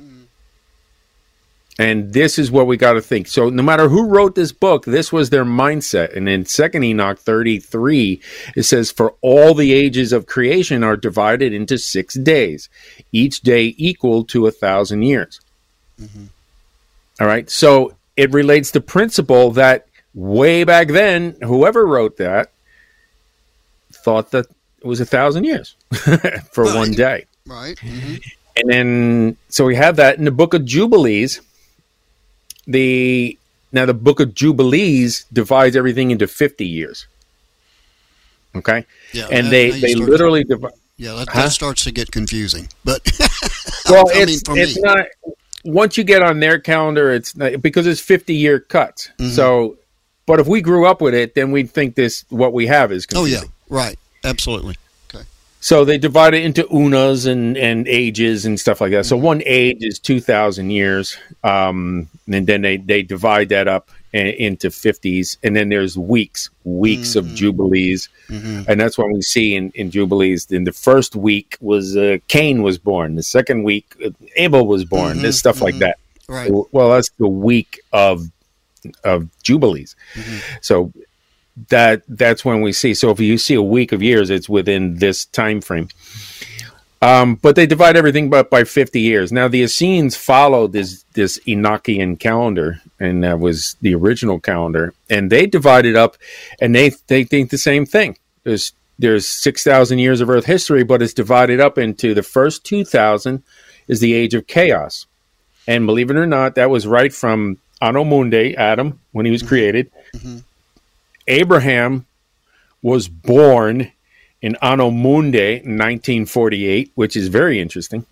Speaker 1: And this is what we got to think. So no matter who wrote this book, this was their mindset. And in Second Enoch thirty-three, it says, for all the ages of creation are divided into six days, each day equal to a thousand years. Mm-hmm. All right. So it relates to principle that way back then, whoever wrote that thought that it was a thousand years for
Speaker 2: right.
Speaker 1: one day.
Speaker 2: Right. Mm-hmm.
Speaker 1: And then, so we have that in the book of Jubilees. The now the book of Jubilees divides everything into fifty years. Okay,
Speaker 2: yeah,
Speaker 1: and
Speaker 2: that,
Speaker 1: they
Speaker 2: that
Speaker 1: they literally divide.
Speaker 2: Yeah, that,
Speaker 1: huh?
Speaker 2: that starts to get confusing. But
Speaker 1: well,
Speaker 2: I
Speaker 1: it's
Speaker 2: mean,
Speaker 1: it's
Speaker 2: me.
Speaker 1: not. Once you get on their calendar, it's not, because it's fifty year cuts. Mm-hmm. So, but if we grew up with it, then we'd think this what we have is confusing.
Speaker 2: Oh yeah, right, absolutely.
Speaker 1: So they divide it into unas and, and ages and stuff like that. So one age is two thousand years. Um, and then they, they divide that up in, into fifties. And then there's weeks, weeks mm-hmm. of Jubilees. Mm-hmm. And that's what we see in, in Jubilees. In the first week was uh, Cain was born. The second week, uh, Abel was born. Mm-hmm. There's stuff mm-hmm. like that.
Speaker 2: Right.
Speaker 1: Well, that's the week of of Jubilees. Mm-hmm. So that that's when we see. So if you see a week of years, it's within this time frame. Um, but they divide everything but by fifty years. Now the Essenes followed this this Enochian calendar, and that was the original calendar, and they divided up, and they they think the same thing. There's there's six thousand years of Earth history, but it's divided up into the first two thousand is the age of chaos, and believe it or not, that was right from Anno Mundi, Adam, when he was mm-hmm. created. Mm-hmm. Abraham was born in Anno Mundi in nineteen forty-eight, which is very interesting.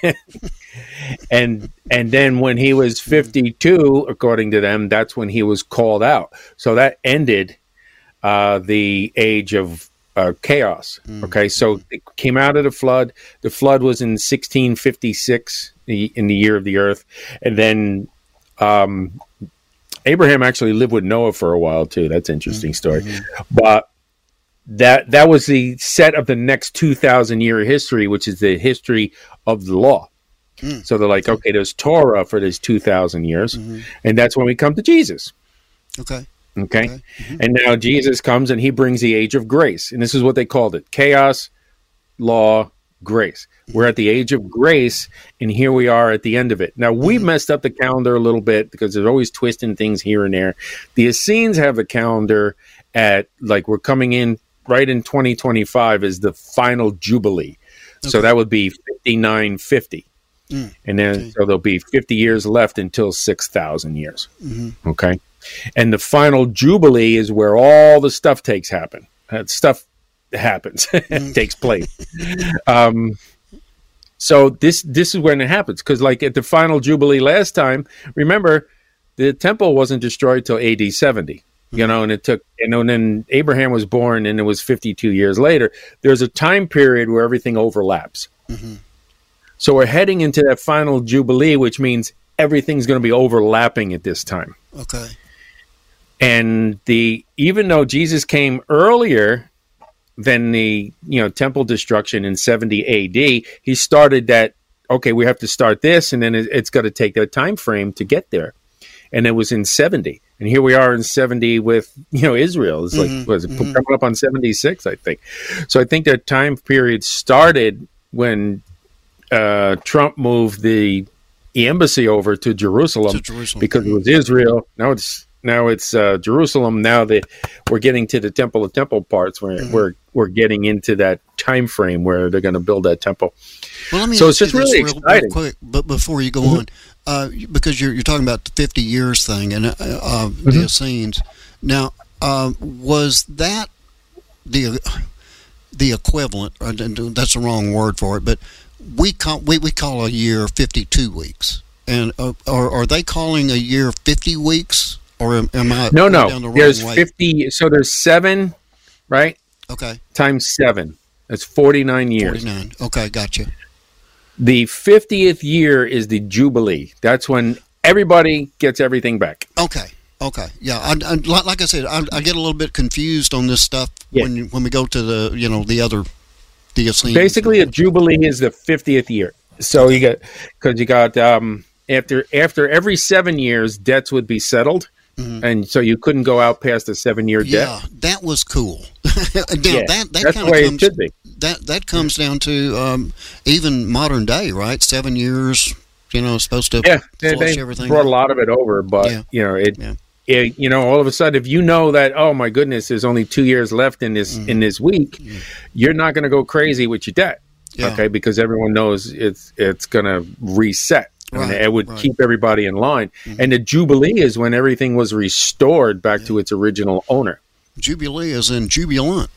Speaker 1: and and then when he was fifty-two, according to them, that's when he was called out. So that ended uh, the age of uh, chaos. Okay, so it came out of the flood. The flood was in sixteen fifty-six, the, in the year of the earth. And then um Abraham actually lived with Noah for a while too. That's an interesting story. Mm-hmm. But that that was the set of the next two thousand year history, which is the history of the law. Mm. So they're like, okay, there's Torah for this two thousand years, mm-hmm. and that's when we come to Jesus.
Speaker 2: Okay.
Speaker 1: Okay.
Speaker 2: okay. Mm-hmm.
Speaker 1: And now Jesus comes and he brings the age of grace. And this is what they called it: chaos, law, grace. We're at the age of grace, and here we are at the end of it. Now, we mm-hmm. messed up the calendar a little bit because there's always twisting things here and there. The Essenes have a calendar at, like, we're coming in right in twenty twenty-five is the final Jubilee. Okay. So that would be fifty-nine fifty. Mm. And then, okay. so there'll be fifty years left until six thousand years. Mm-hmm. Okay. And the final Jubilee is where all the stuff takes happen. That stuff happens, mm. takes place. Um, So this this is when it happens, because like at the final Jubilee last time, remember, the temple wasn't destroyed till A D seventy, you know, and it took, you know, and then Abraham was born, and it was fifty-two years later. There's a time period where everything overlaps. Mm-hmm. So we're heading into that final Jubilee, which means everything's going to be overlapping at this time.
Speaker 2: Okay.
Speaker 1: And the even though Jesus came earlier than the, you know, temple destruction in seventy A D, he started that, okay, we have to start this, and then it, it's got to take a time frame to get there. And it was in seventy. And here we are in seventy with, you know, Israel. It's like, mm-hmm. was it mm-hmm. coming up on seventy-six, I think. So I think that time period started when uh, Trump moved the, the embassy over to Jerusalem,
Speaker 2: to Jerusalem.
Speaker 1: because it was Israel. Now it's Now it's uh, Jerusalem. Now that we're getting to the Temple of Temple parts, where mm-hmm. we're we're getting into that time frame where they're going to build that temple.
Speaker 2: Well, let me
Speaker 1: so it's just really
Speaker 2: real,
Speaker 1: exciting.
Speaker 2: Real quick, but before you go mm-hmm. on, uh, because you're you're talking about the fifty years thing and uh, uh, mm-hmm. the Essenes. Now, uh, was that the the equivalent? Or that's the wrong word for it, but we call we, we call a year fifty-two weeks, and uh, are are they calling a year fifty weeks? Or am, am I
Speaker 1: no, no.
Speaker 2: Down the wrong
Speaker 1: there's
Speaker 2: way?
Speaker 1: fifty. So there's seven, right?
Speaker 2: Okay.
Speaker 1: Times seven. That's forty-nine years.
Speaker 2: Forty-nine. Okay, gotcha.
Speaker 1: The fiftieth year is the Jubilee. That's when everybody gets everything back.
Speaker 2: Okay. Okay, yeah. I, I, like like I said, I, I get a little bit confused on this stuff
Speaker 1: Yeah.
Speaker 2: when you, when we go to the you know the other the Essenes.
Speaker 1: Basically, a jubilee is the fiftieth year. So you got because you got um, after after every seven years, debts would be settled, mm-hmm. and so you couldn't go out past a seven year debt.
Speaker 2: Yeah, that was cool. now,
Speaker 1: yeah,
Speaker 2: that, that
Speaker 1: that's
Speaker 2: kind
Speaker 1: the way
Speaker 2: of comes,
Speaker 1: it should be.
Speaker 2: That that comes down to um, even modern day, right? Seven years, you know, supposed to
Speaker 1: yeah. They,
Speaker 2: flush
Speaker 1: they
Speaker 2: everything.
Speaker 1: brought a lot of it over, but
Speaker 2: yeah.
Speaker 1: you know it.
Speaker 2: Yeah.
Speaker 1: It, you know, all of a sudden, if you know that, oh my goodness, there's only two years left in this mm-hmm. in this week, mm-hmm. you're not going to go crazy with your debt, yeah. okay? Because everyone knows it's it's going to reset, right, and it would right. keep everybody in line. Mm-hmm. And the Jubilee is when everything was restored back yeah. to its original owner.
Speaker 2: Jubilee is in jubilant.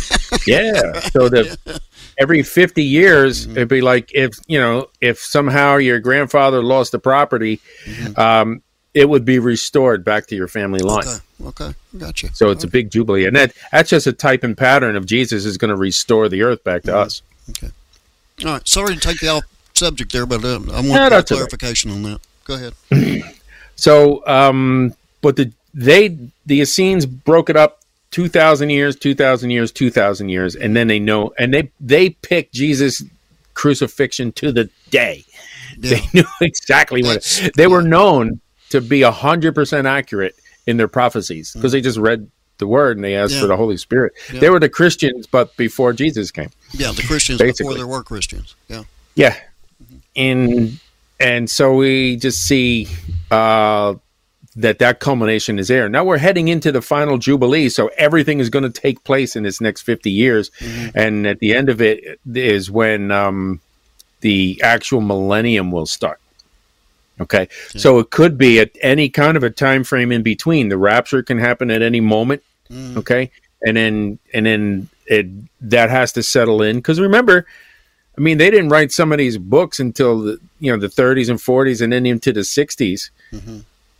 Speaker 1: yeah. So the yeah. every fifty years, mm-hmm. it'd be like if you know if somehow your grandfather lost the property. Mm-hmm. Um, it would be restored back to your family line.
Speaker 2: Okay, okay, gotcha.
Speaker 1: So it's okay. a big jubilee, and that that's just a type and pattern of Jesus is going to restore the earth back to mm-hmm. us.
Speaker 2: Okay. All right. Sorry to take you off subject there, but uh, I want
Speaker 1: no,
Speaker 2: clarification right. on that. Go ahead.
Speaker 1: so, um, but the they the Essenes broke it up two thousand years, two thousand years, two thousand years, and then they know, and they they picked Jesus' crucifixion to the day. Yeah. They knew exactly that's, what it, they yeah. were known to be one hundred percent accurate in their prophecies because mm-hmm. they just read the word and they asked yeah. for the Holy Spirit. Yeah. They were the Christians, but before Jesus came.
Speaker 2: Yeah, the Christians basically. Before there were Christians. Yeah.
Speaker 1: Yeah. Mm-hmm. And and so we just see uh, that that culmination is there. Now we're heading into the final Jubilee, so everything is going to take place in this next fifty years. Mm-hmm. And at the end of it is when um, the actual millennium will start. Okay, yeah. So it could be at any kind of a time frame in between. The rapture can happen at any moment. Mm. Okay, and then and then it that has to settle in because remember, I mean, they didn't write some of these books until the you know the thirties and forties and then into the sixties, mm-hmm.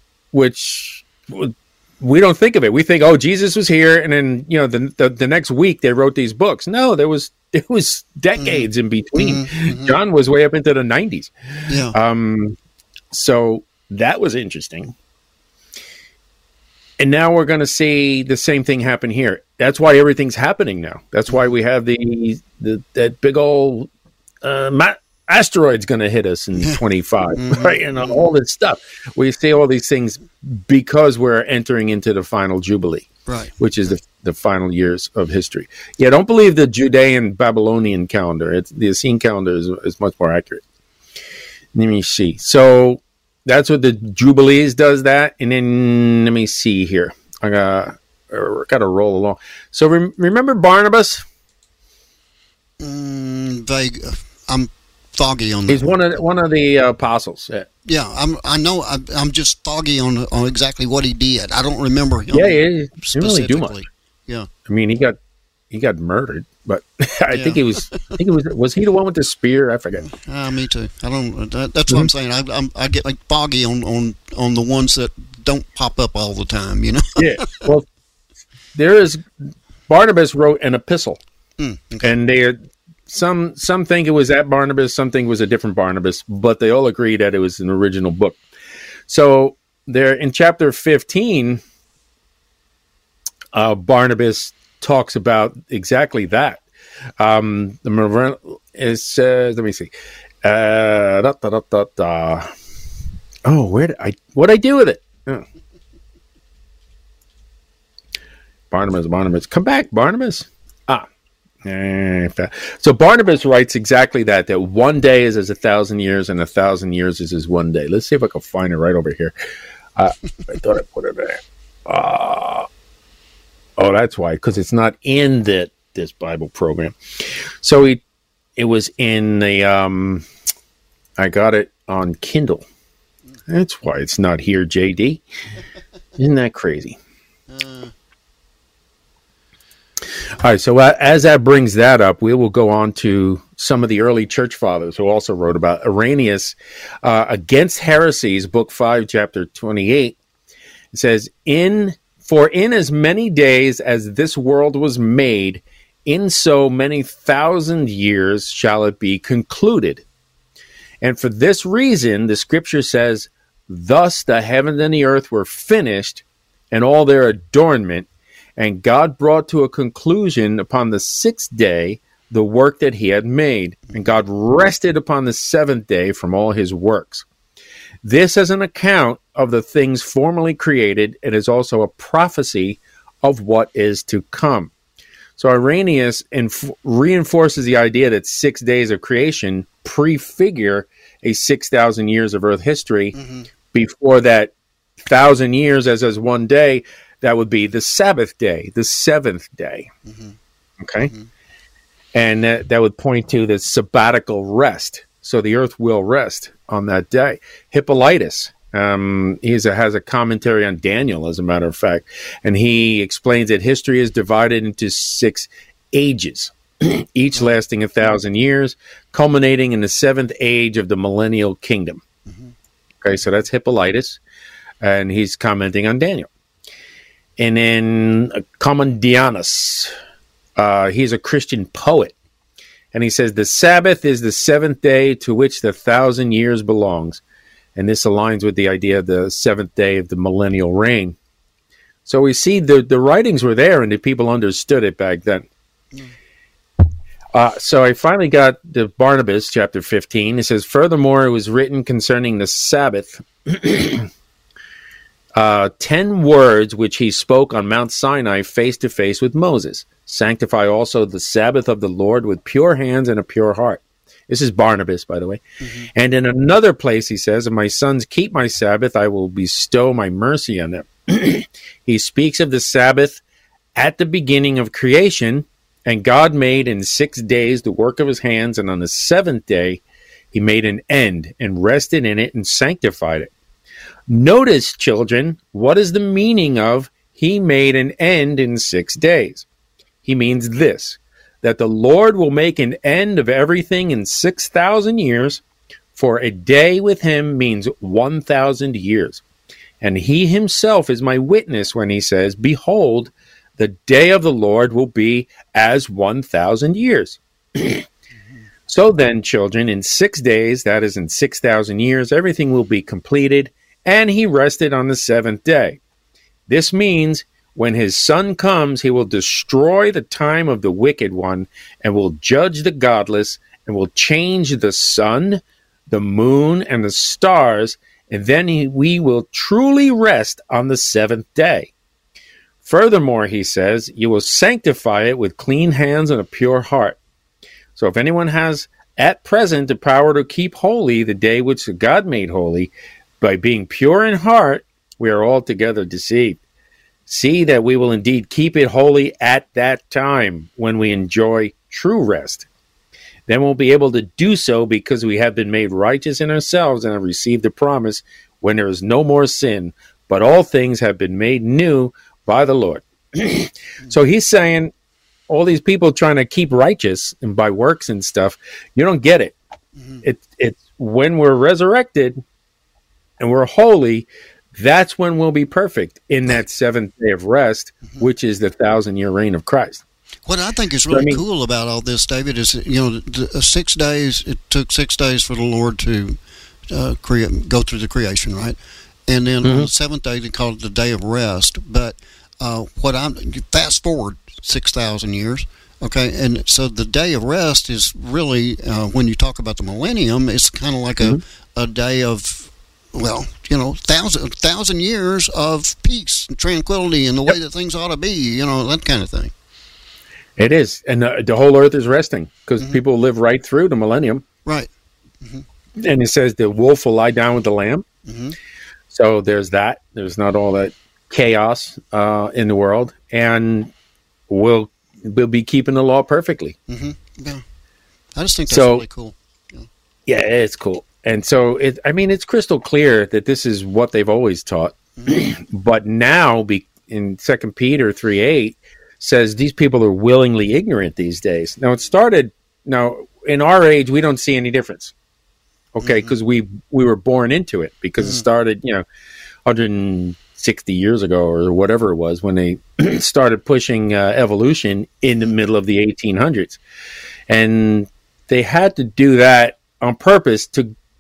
Speaker 1: which we don't think of it. We think, oh, Jesus was here, and then you know the the, the next week they wrote these books. No, there was there was decades mm-hmm. in between. Mm-hmm. John was way up into the nineties.
Speaker 2: Yeah.
Speaker 1: Um. So that was interesting. And now we're going to see the same thing happen here. That's why everything's happening now. That's why we have the, the that big old uh, ma- asteroid's going to hit us in twenty-five, mm-hmm. right? And all this stuff. We see all these things because we're entering into the final Jubilee,
Speaker 2: right?
Speaker 1: Which is the the final years of history. Yeah, don't believe the Judean Babylonian calendar. It's, the Essene calendar is, is much more accurate. Let me see. So that's what the Jubilees does that. And then let me see here. I got I got to roll along. So re- remember Barnabas?
Speaker 2: Mm, vague. I'm foggy on that.
Speaker 1: He's one of one of the uh, apostles. Yeah,
Speaker 2: yeah I'm. I know. I'm, I'm just foggy on on exactly what he did. I don't remember him.
Speaker 1: Yeah, yeah. He didn't really do much.
Speaker 2: Yeah.
Speaker 1: I mean, he got he got murdered. But I yeah. think he was. I think it was. Was he the one with the spear? I forget.
Speaker 2: Uh, me too. I don't. That, that's what mm-hmm. I'm saying. I, I'm, I get like foggy on, on, on the ones that don't pop up all the time. You know.
Speaker 1: Yeah. Well, there is. Barnabas wrote an epistle,
Speaker 2: mm, okay.
Speaker 1: and they some some think it was that Barnabas, some think it was a different Barnabas, but they all agree that it was an original book. So there in chapter fifteen, uh, Barnabas talks about exactly that. Um, the it says, let me see. Uh, da, da, da, da, da. Oh, where did I? What did I do with it? Oh. Barnabas, Barnabas, come back, Barnabas. Ah, so Barnabas writes exactly that. That one day is as a thousand years, and a thousand years is as one day. Let's see if I can find it right over here. Uh, I thought I put it there. Uh, Oh, that's why, because it's not in the, this Bible program. So it, it was in the, um, I got it on Kindle. That's why it's not here, J D. Isn't that crazy? Uh. All right, so uh, as that brings that up, we will go on to some of the early church fathers who also wrote about Irenaeus uh, Against Heresies, book five, chapter twenty-eight. It says, in... For in as many days as this world was made, in so many thousand years shall it be concluded. And for this reason, the scripture says, thus the heavens and the earth were finished and all their adornment. And God brought to a conclusion upon the sixth day the work that he had made. And God rested upon the seventh day from all his works. This is an account of the things formerly created. It is also a prophecy of what is to come. So Irenaeus inf- reinforces the idea that six days of creation prefigure a six thousand years of Earth history. Mm-hmm. Before that thousand years as as one day, that would be the Sabbath day, the seventh day. Mm-hmm. Okay? Mm-hmm. And that, that would point to the sabbatical rest. So the earth will rest on that day. Hippolytus, um, he a, has a commentary on Daniel, as a matter of fact, and he explains that history is divided into six ages, each lasting a thousand years, culminating in the seventh age of the millennial kingdom. Mm-hmm. Okay, so that's Hippolytus, and he's commenting on Daniel. And then uh, Commodianus, uh, he's a Christian poet. And he says, the Sabbath is the seventh day to which the thousand years belongs. And this aligns with the idea of the seventh day of the millennial reign. So we see the, the writings were there and the people understood it back then. Mm. Uh, so I finally got the Barnabas, chapter fifteen. It says, furthermore, it was written concerning the Sabbath, uh, ten words which he spoke on Mount Sinai face to face with Moses. Sanctify also the Sabbath of the Lord with pure hands and a pure heart. This is Barnabas, by the way. Mm-hmm. And in another place he says, if my sons keep my Sabbath, I will bestow my mercy on them. He speaks of the Sabbath at the beginning of creation, and God made in six days the work of his hands, and on the seventh day he made an end and rested in it and sanctified it. Notice, children, what is the meaning of he made an end in six days? He means this, that the Lord will make an end of everything in six thousand years, for a day with him means one thousand years. And he himself is my witness when he says, behold, the day of the Lord will be as one thousand years. So then, children, in six days, that is in six thousand years, everything will be completed, and he rested on the seventh day. This means when his son comes, he will destroy the time of the wicked one and will judge the godless and will change the sun, the moon, and the stars, and then he, we will truly rest on the seventh day. Furthermore, he says, you will sanctify it with clean hands and a pure heart. So if anyone has at present the power to keep holy the day which God made holy, by being pure in heart, we are altogether deceived. See that we will indeed keep it holy at that time when we enjoy true rest. Then we'll be able to do so because we have been made righteous in ourselves and have received the promise when there is no more sin, but all things have been made new by the Lord. So he's saying all these people trying to keep righteous and by works and stuff, you don't get it. Mm-hmm. It it's when we're resurrected and we're holy, that's when we'll be perfect in that seventh day of rest, mm-hmm. which is the thousand-year reign of Christ.
Speaker 2: What I think is really
Speaker 1: so, I mean,
Speaker 2: cool about all this, David, is you know, the, the six days. It took six days for the Lord to uh, create, go through the creation, right? And then mm-hmm. on the seventh day, they called it the day of rest. But uh, what I'm fast forward six thousand years, okay, and so the day of rest is really uh, when you talk about the millennium, it's kind of like mm-hmm. a a day of, well, you know, thousand thousand years of peace and tranquility and the yep. way that things ought to be, you know, that kind of thing.
Speaker 1: It is, and the, the whole earth is resting because mm-hmm. people live right through the millennium.
Speaker 2: Right. Mm-hmm.
Speaker 1: And it says the wolf will lie down with the lamb. Mm-hmm. So there's that. There's not all that chaos uh, in the world, and we'll we'll be keeping the law perfectly.
Speaker 2: Mm-hmm. Yeah, I just think that's
Speaker 1: so,
Speaker 2: really cool. Yeah.
Speaker 1: yeah, it's cool. And so, it, I mean, it's crystal clear that this is what they've always taught. Mm-hmm. But now, be, in Second Peter three eight, says these people are willingly ignorant these days. Now, it started, now, in our age, we don't see any difference. Okay, because mm-hmm. we we were born into it, because mm-hmm. it started, you know, one hundred sixty years ago or whatever it was when they started pushing uh, evolution in the middle of the eighteen hundreds. And they had to do that on purpose to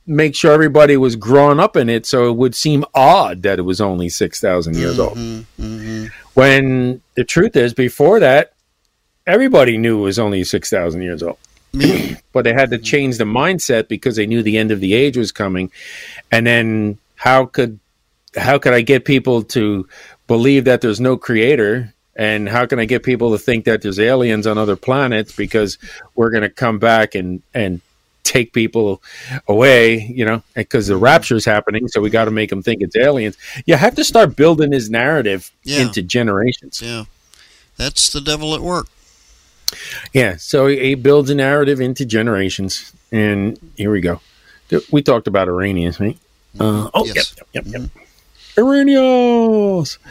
Speaker 1: make sure everybody was growing up in it, so it would seem odd that it was only six thousand years old.
Speaker 2: Mm-hmm, mm-hmm.
Speaker 1: When the truth is, before that, everybody knew it was only six thousand years old. But they had to change the mindset because they knew the end of the age was coming. And then how could how could I get people to believe that there's no creator? And how can I get people to think that there's aliens on other planets because we're going to come back and, and take people away, you know, because the rapture is happening. So we got to make them think it's aliens. You have to start building his narrative
Speaker 2: Yeah.
Speaker 1: into generations.
Speaker 2: Yeah. That's the devil at work.
Speaker 1: Yeah, so he builds a narrative into generations, and here we go. We talked about Iranians, right? Uh, oh,
Speaker 2: Yes.
Speaker 1: yep, yep, yep, yep. Iranians!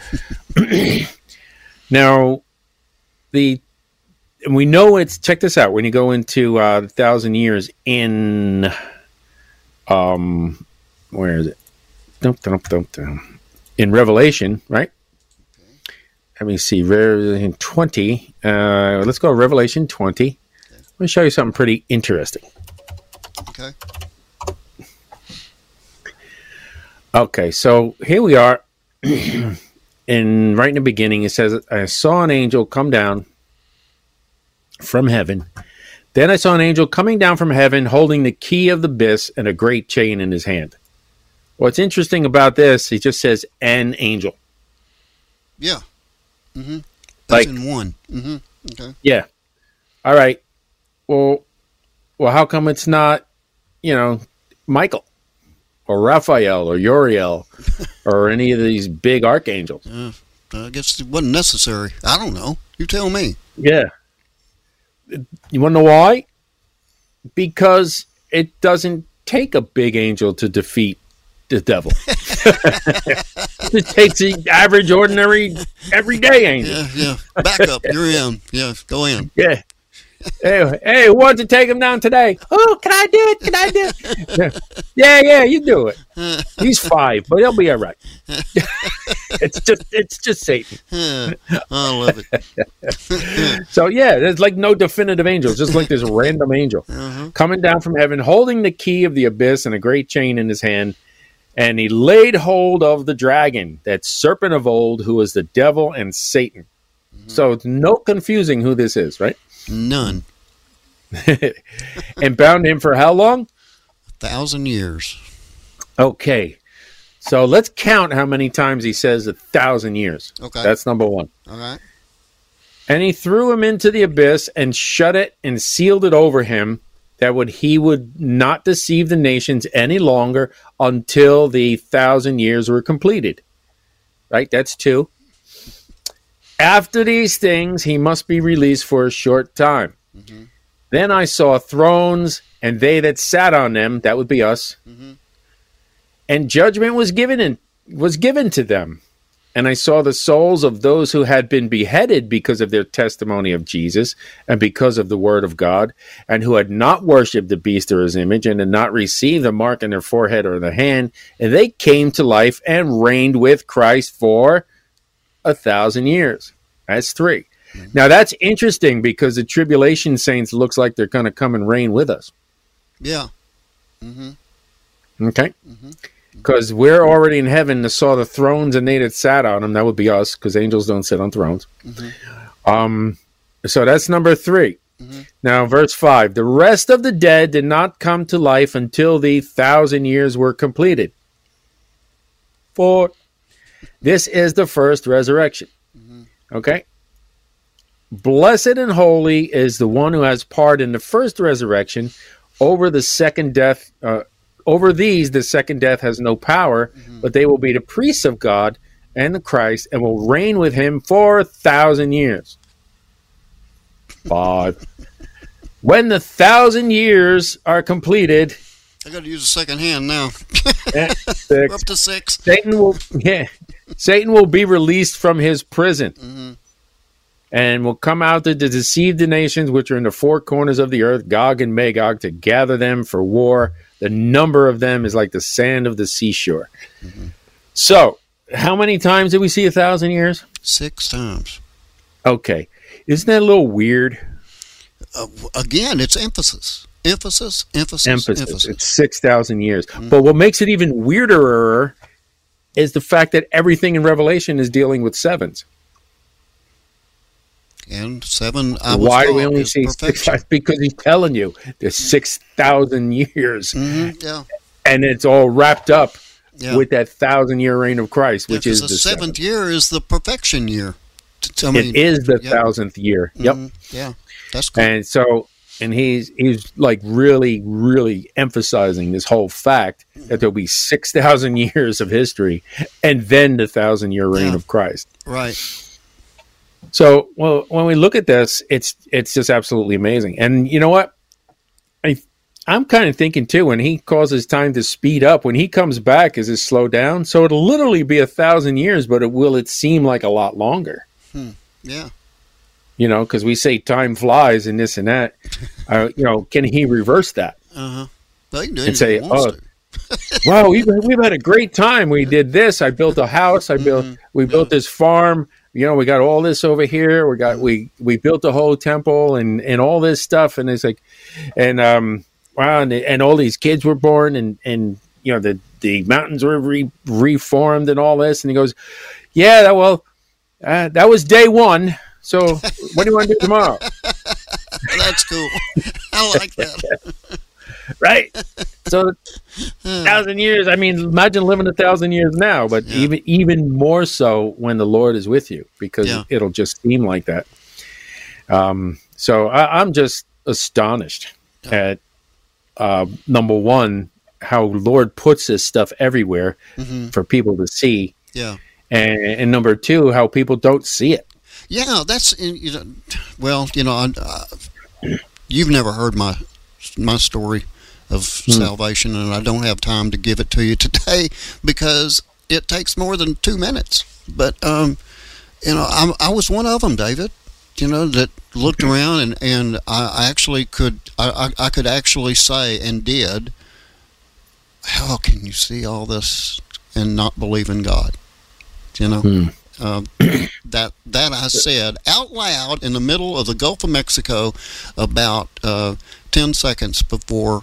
Speaker 1: Now, the and we know it's, check this out, when you go into uh, the thousand years in, um, where is it? Dum, dum, dum, dum. In Revelation, right? Let me see, Revelation twenty. Uh, let's go to Revelation twenty. Let me show you something pretty interesting.
Speaker 2: Okay.
Speaker 1: Okay, so here we are. In right in the beginning, it says, I saw an angel come down from heaven. Then I saw an angel coming down from heaven holding the key of the abyss and a great chain in his hand. What's interesting about this, he just says, an angel.
Speaker 2: Yeah. Mm-hmm. That's
Speaker 1: Like-
Speaker 2: in one. Mm-hmm. Okay.
Speaker 1: Yeah. All right. Well, well, how come it's not, you know, Michael or Raphael or Uriel or any of these big archangels?
Speaker 2: Uh, I guess it wasn't necessary. I don't know. You tell me.
Speaker 1: Yeah. You want to know why? Because it doesn't take a big angel to defeat the devil. It takes the average, ordinary, everyday angel.
Speaker 2: Yeah, yeah. Back up. You're in. Yeah, go in.
Speaker 1: Yeah. Hey, hey, who wants to take him down today? Oh, can I do it? Can I do it? Yeah, yeah, you do it. He's five, but he'll be all right. It's just, it's just Satan.
Speaker 2: Yeah, I love it.
Speaker 1: So yeah, there's like no definitive angels, just like this random angel
Speaker 2: Uh-huh.
Speaker 1: coming down from heaven, holding the key of the abyss and a great chain in his hand. And he laid hold of the dragon, that serpent of old, who is the devil and Satan.
Speaker 2: Mm-hmm.
Speaker 1: So it's no confusing who this is, right?
Speaker 2: None.
Speaker 1: And bound him for how long?
Speaker 2: A thousand years.
Speaker 1: Okay. So let's count how many times he says a thousand years.
Speaker 2: Okay.
Speaker 1: That's number one.
Speaker 2: All right.
Speaker 1: And he threw him into the abyss and shut it and sealed it over him, that would he would not deceive the nations any longer until the thousand years were completed. Right? That's two. After these things, he must be released for a short time.
Speaker 2: Mm-hmm.
Speaker 1: Then I saw thrones, and they that sat on them, that would be us,
Speaker 2: Mm-hmm.
Speaker 1: and judgment was given in, was given to them. And I saw the souls of those who had been beheaded because of their testimony of Jesus and because of the word of God, and who had not worshipped the beast or his image, and had not received the mark in their forehead or their hand. And they came to life and reigned with Christ for a thousand years. That's three. Mm-hmm. Now that's interesting because the tribulation saints looks like they're going to come and reign with us.
Speaker 2: Yeah. Mm-hmm.
Speaker 1: Okay. Because mm-hmm. we're already in heaven to saw the thrones and they that sat on them. That would be us, because angels don't sit on thrones. Mm-hmm. Um, so that's number three. Mm-hmm. Now, verse five. The rest of the dead did not come to life until the thousand years were completed. For this is the first resurrection. Mm-hmm. Okay? Blessed and holy is the one who has part in the first resurrection. Over the second death, uh, over these, the second death has no power, mm-hmm. but they will be the priests of God and the Christ, and will reign with him for a thousand years. Five. When the thousand years are completed,
Speaker 2: I got to use a second hand now.
Speaker 1: six,
Speaker 2: We're up to six.
Speaker 1: Satan will, yeah, Satan will be released from his prison. Mm-hmm. And will come out to, to deceive the nations which are in the four corners of the earth, Gog and Magog, to gather them for war. The number of them is like the sand of the seashore. Mm-hmm. So, how many times did we see a thousand years?
Speaker 2: Six times.
Speaker 1: Okay. Isn't that a little weird?
Speaker 2: Uh, again, it's emphasis. Emphasis, emphasis,
Speaker 1: emphasis.
Speaker 2: emphasis.
Speaker 1: It's six thousand years.
Speaker 2: Mm.
Speaker 1: But what makes it even weirder is the fact that everything in Revelation is dealing with sevens.
Speaker 2: And seven, I was
Speaker 1: Why do we
Speaker 2: taught,
Speaker 1: only
Speaker 2: is
Speaker 1: see
Speaker 2: perfection.
Speaker 1: six? Because he's telling you there's six thousand years.
Speaker 2: Mhm, yeah,
Speaker 1: And it's all wrapped up
Speaker 2: yeah.
Speaker 1: with that thousand-year reign of Christ, which
Speaker 2: Yeah,
Speaker 1: is
Speaker 2: 'cause
Speaker 1: the
Speaker 2: the seventh
Speaker 1: seventh.
Speaker 2: year is the perfection year. T- I mean,
Speaker 1: It is the
Speaker 2: yeah.
Speaker 1: thousandth year. Yep.
Speaker 2: Mhm, yeah, that's cool.
Speaker 1: And so, and he's he's like really, really emphasizing this whole fact that there'll be six thousand years of history, and then the thousand-year reign
Speaker 2: Yeah.
Speaker 1: of Christ.
Speaker 2: Right.
Speaker 1: So, well, when we look at this, it's it's just absolutely amazing. And you know what? I I'm kind of thinking too, when he causes time to speed up, when he comes back, is it slow down? So it'll literally be a thousand years, but it will it seem like a lot longer?
Speaker 2: Hmm. Yeah.
Speaker 1: You know, because we say time flies and this and that. Uh, you know, can he reverse that?
Speaker 2: Uh huh. Well, he can do
Speaker 1: And
Speaker 2: anything
Speaker 1: say,
Speaker 2: he wants
Speaker 1: oh,
Speaker 2: to.
Speaker 1: Wow, we've we've had a great time. We did this. I built a house. I built
Speaker 2: Mhm.
Speaker 1: we built
Speaker 2: Yeah.
Speaker 1: this farm. You know, we got all this over here. We got we we built a whole temple and and all this stuff. And it's like, and um, wow, and, and all these kids were born, and and you know the the mountains were re, reformed and all this. And he goes, yeah, that, well, uh, that was day one. So what do you want to do tomorrow?
Speaker 2: That's cool. I like that.
Speaker 1: Right? So a thousand years. I mean, imagine living a thousand years now, but
Speaker 2: Yeah.
Speaker 1: even even more so when the Lord is with you, because
Speaker 2: Yeah.
Speaker 1: it'll just seem like that. Um, so I, I'm just astonished at uh, number one, how Lord puts this stuff everywhere
Speaker 2: Mhm.
Speaker 1: for people to see,
Speaker 2: Yeah.
Speaker 1: and, and number two, how people don't see it.
Speaker 2: Yeah, that's you know. Well, you know, I, uh, you've never heard my my story of salvation, and I don't have time to give it to you today because it takes more than two minutes. But um, you know, I'm, I was one of them, David. You know, that looked around and and I actually could I, I I could actually say and did. How can you see all this and not believe in God? You know.
Speaker 1: Hmm.
Speaker 2: Um, that that I said out loud in the middle of the Gulf of Mexico about uh, ten seconds before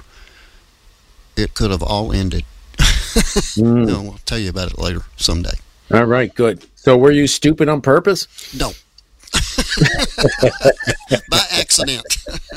Speaker 2: it could have all ended.
Speaker 1: Mm.
Speaker 2: No, I'll tell you about it later someday.
Speaker 1: All right, good. So were you stupid on purpose?
Speaker 2: No. By accident.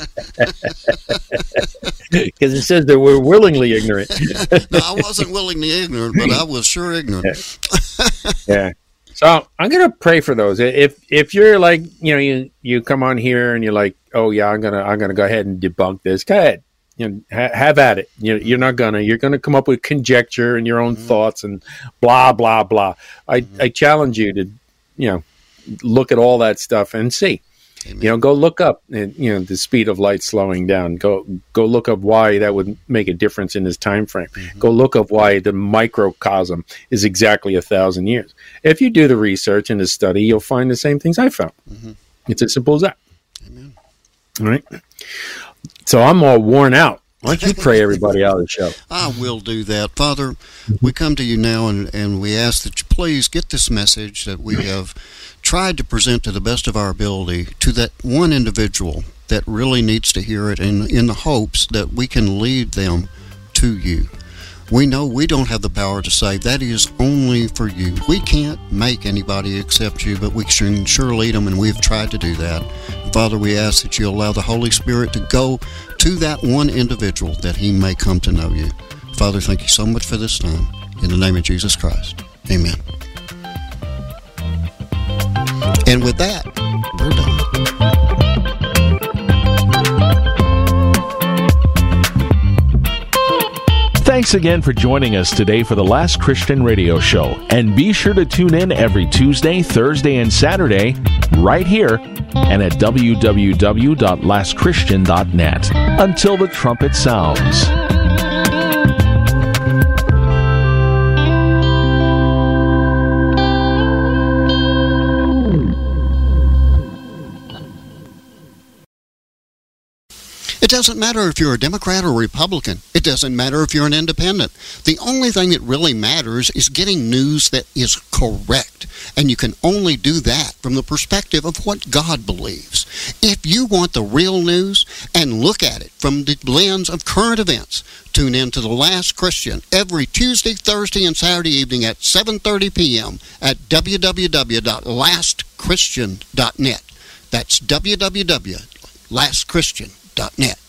Speaker 1: Because it says that we're willingly ignorant.
Speaker 2: No, I wasn't willingly ignorant, but I was sure ignorant.
Speaker 1: Yeah. So I'm gonna pray for those. If if you're like, you know, you you come on here and you're like, oh yeah, I'm gonna I'm gonna go ahead and debunk this. Go ahead, you know, ha- have at it. You you're not gonna you're gonna come up with conjecture and your own
Speaker 2: Mm-hmm.
Speaker 1: thoughts and blah blah blah. I
Speaker 2: Mm-hmm.
Speaker 1: I challenge you to, you know, look at all that stuff and see.
Speaker 2: Amen.
Speaker 1: You know, go look up, uh, you know, the speed of light slowing down. Go go look up why that would make a difference in this time frame.
Speaker 2: Mm-hmm.
Speaker 1: Go look up why the microcosm is exactly a thousand years. If you do the research and the study, you'll find the same things I found.
Speaker 2: Mm-hmm.
Speaker 1: It's as simple as that.
Speaker 2: Amen.
Speaker 1: All right. So I'm all worn out. Why don't you pray everybody out of the show?
Speaker 2: I will do that. Father, we come to you now and, and we ask that you please get this message that we have tried to present to the best of our ability to that one individual that really needs to hear it, in, in the hopes that we can lead them to you. We know we don't have the power to save. That is only for you. We can't make anybody accept you, but we can sure lead them, and we've tried to do that. Father, we ask that you allow the Holy Spirit to go to that one individual that he may come to know you. Father, thank you so much for this time. In the name of Jesus Christ, amen. And with that, we're done.
Speaker 6: Thanks again for joining us today for the Last Christian Radio Show. And be sure to tune in every Tuesday, Thursday, and Saturday right here and at w w w dot last christian dot net. Until the trumpet sounds.
Speaker 2: It doesn't matter if you're a Democrat or Republican. It doesn't matter if you're an independent. The only thing that really matters is getting news that is correct. And you can only do that from the perspective of what God believes. If you want the real news and look at it from the lens of current events, tune in to The Last Christian every Tuesday, Thursday, and Saturday evening at seven thirty p.m. at w w w dot last christian dot net. That's w w w dot last christian dot net.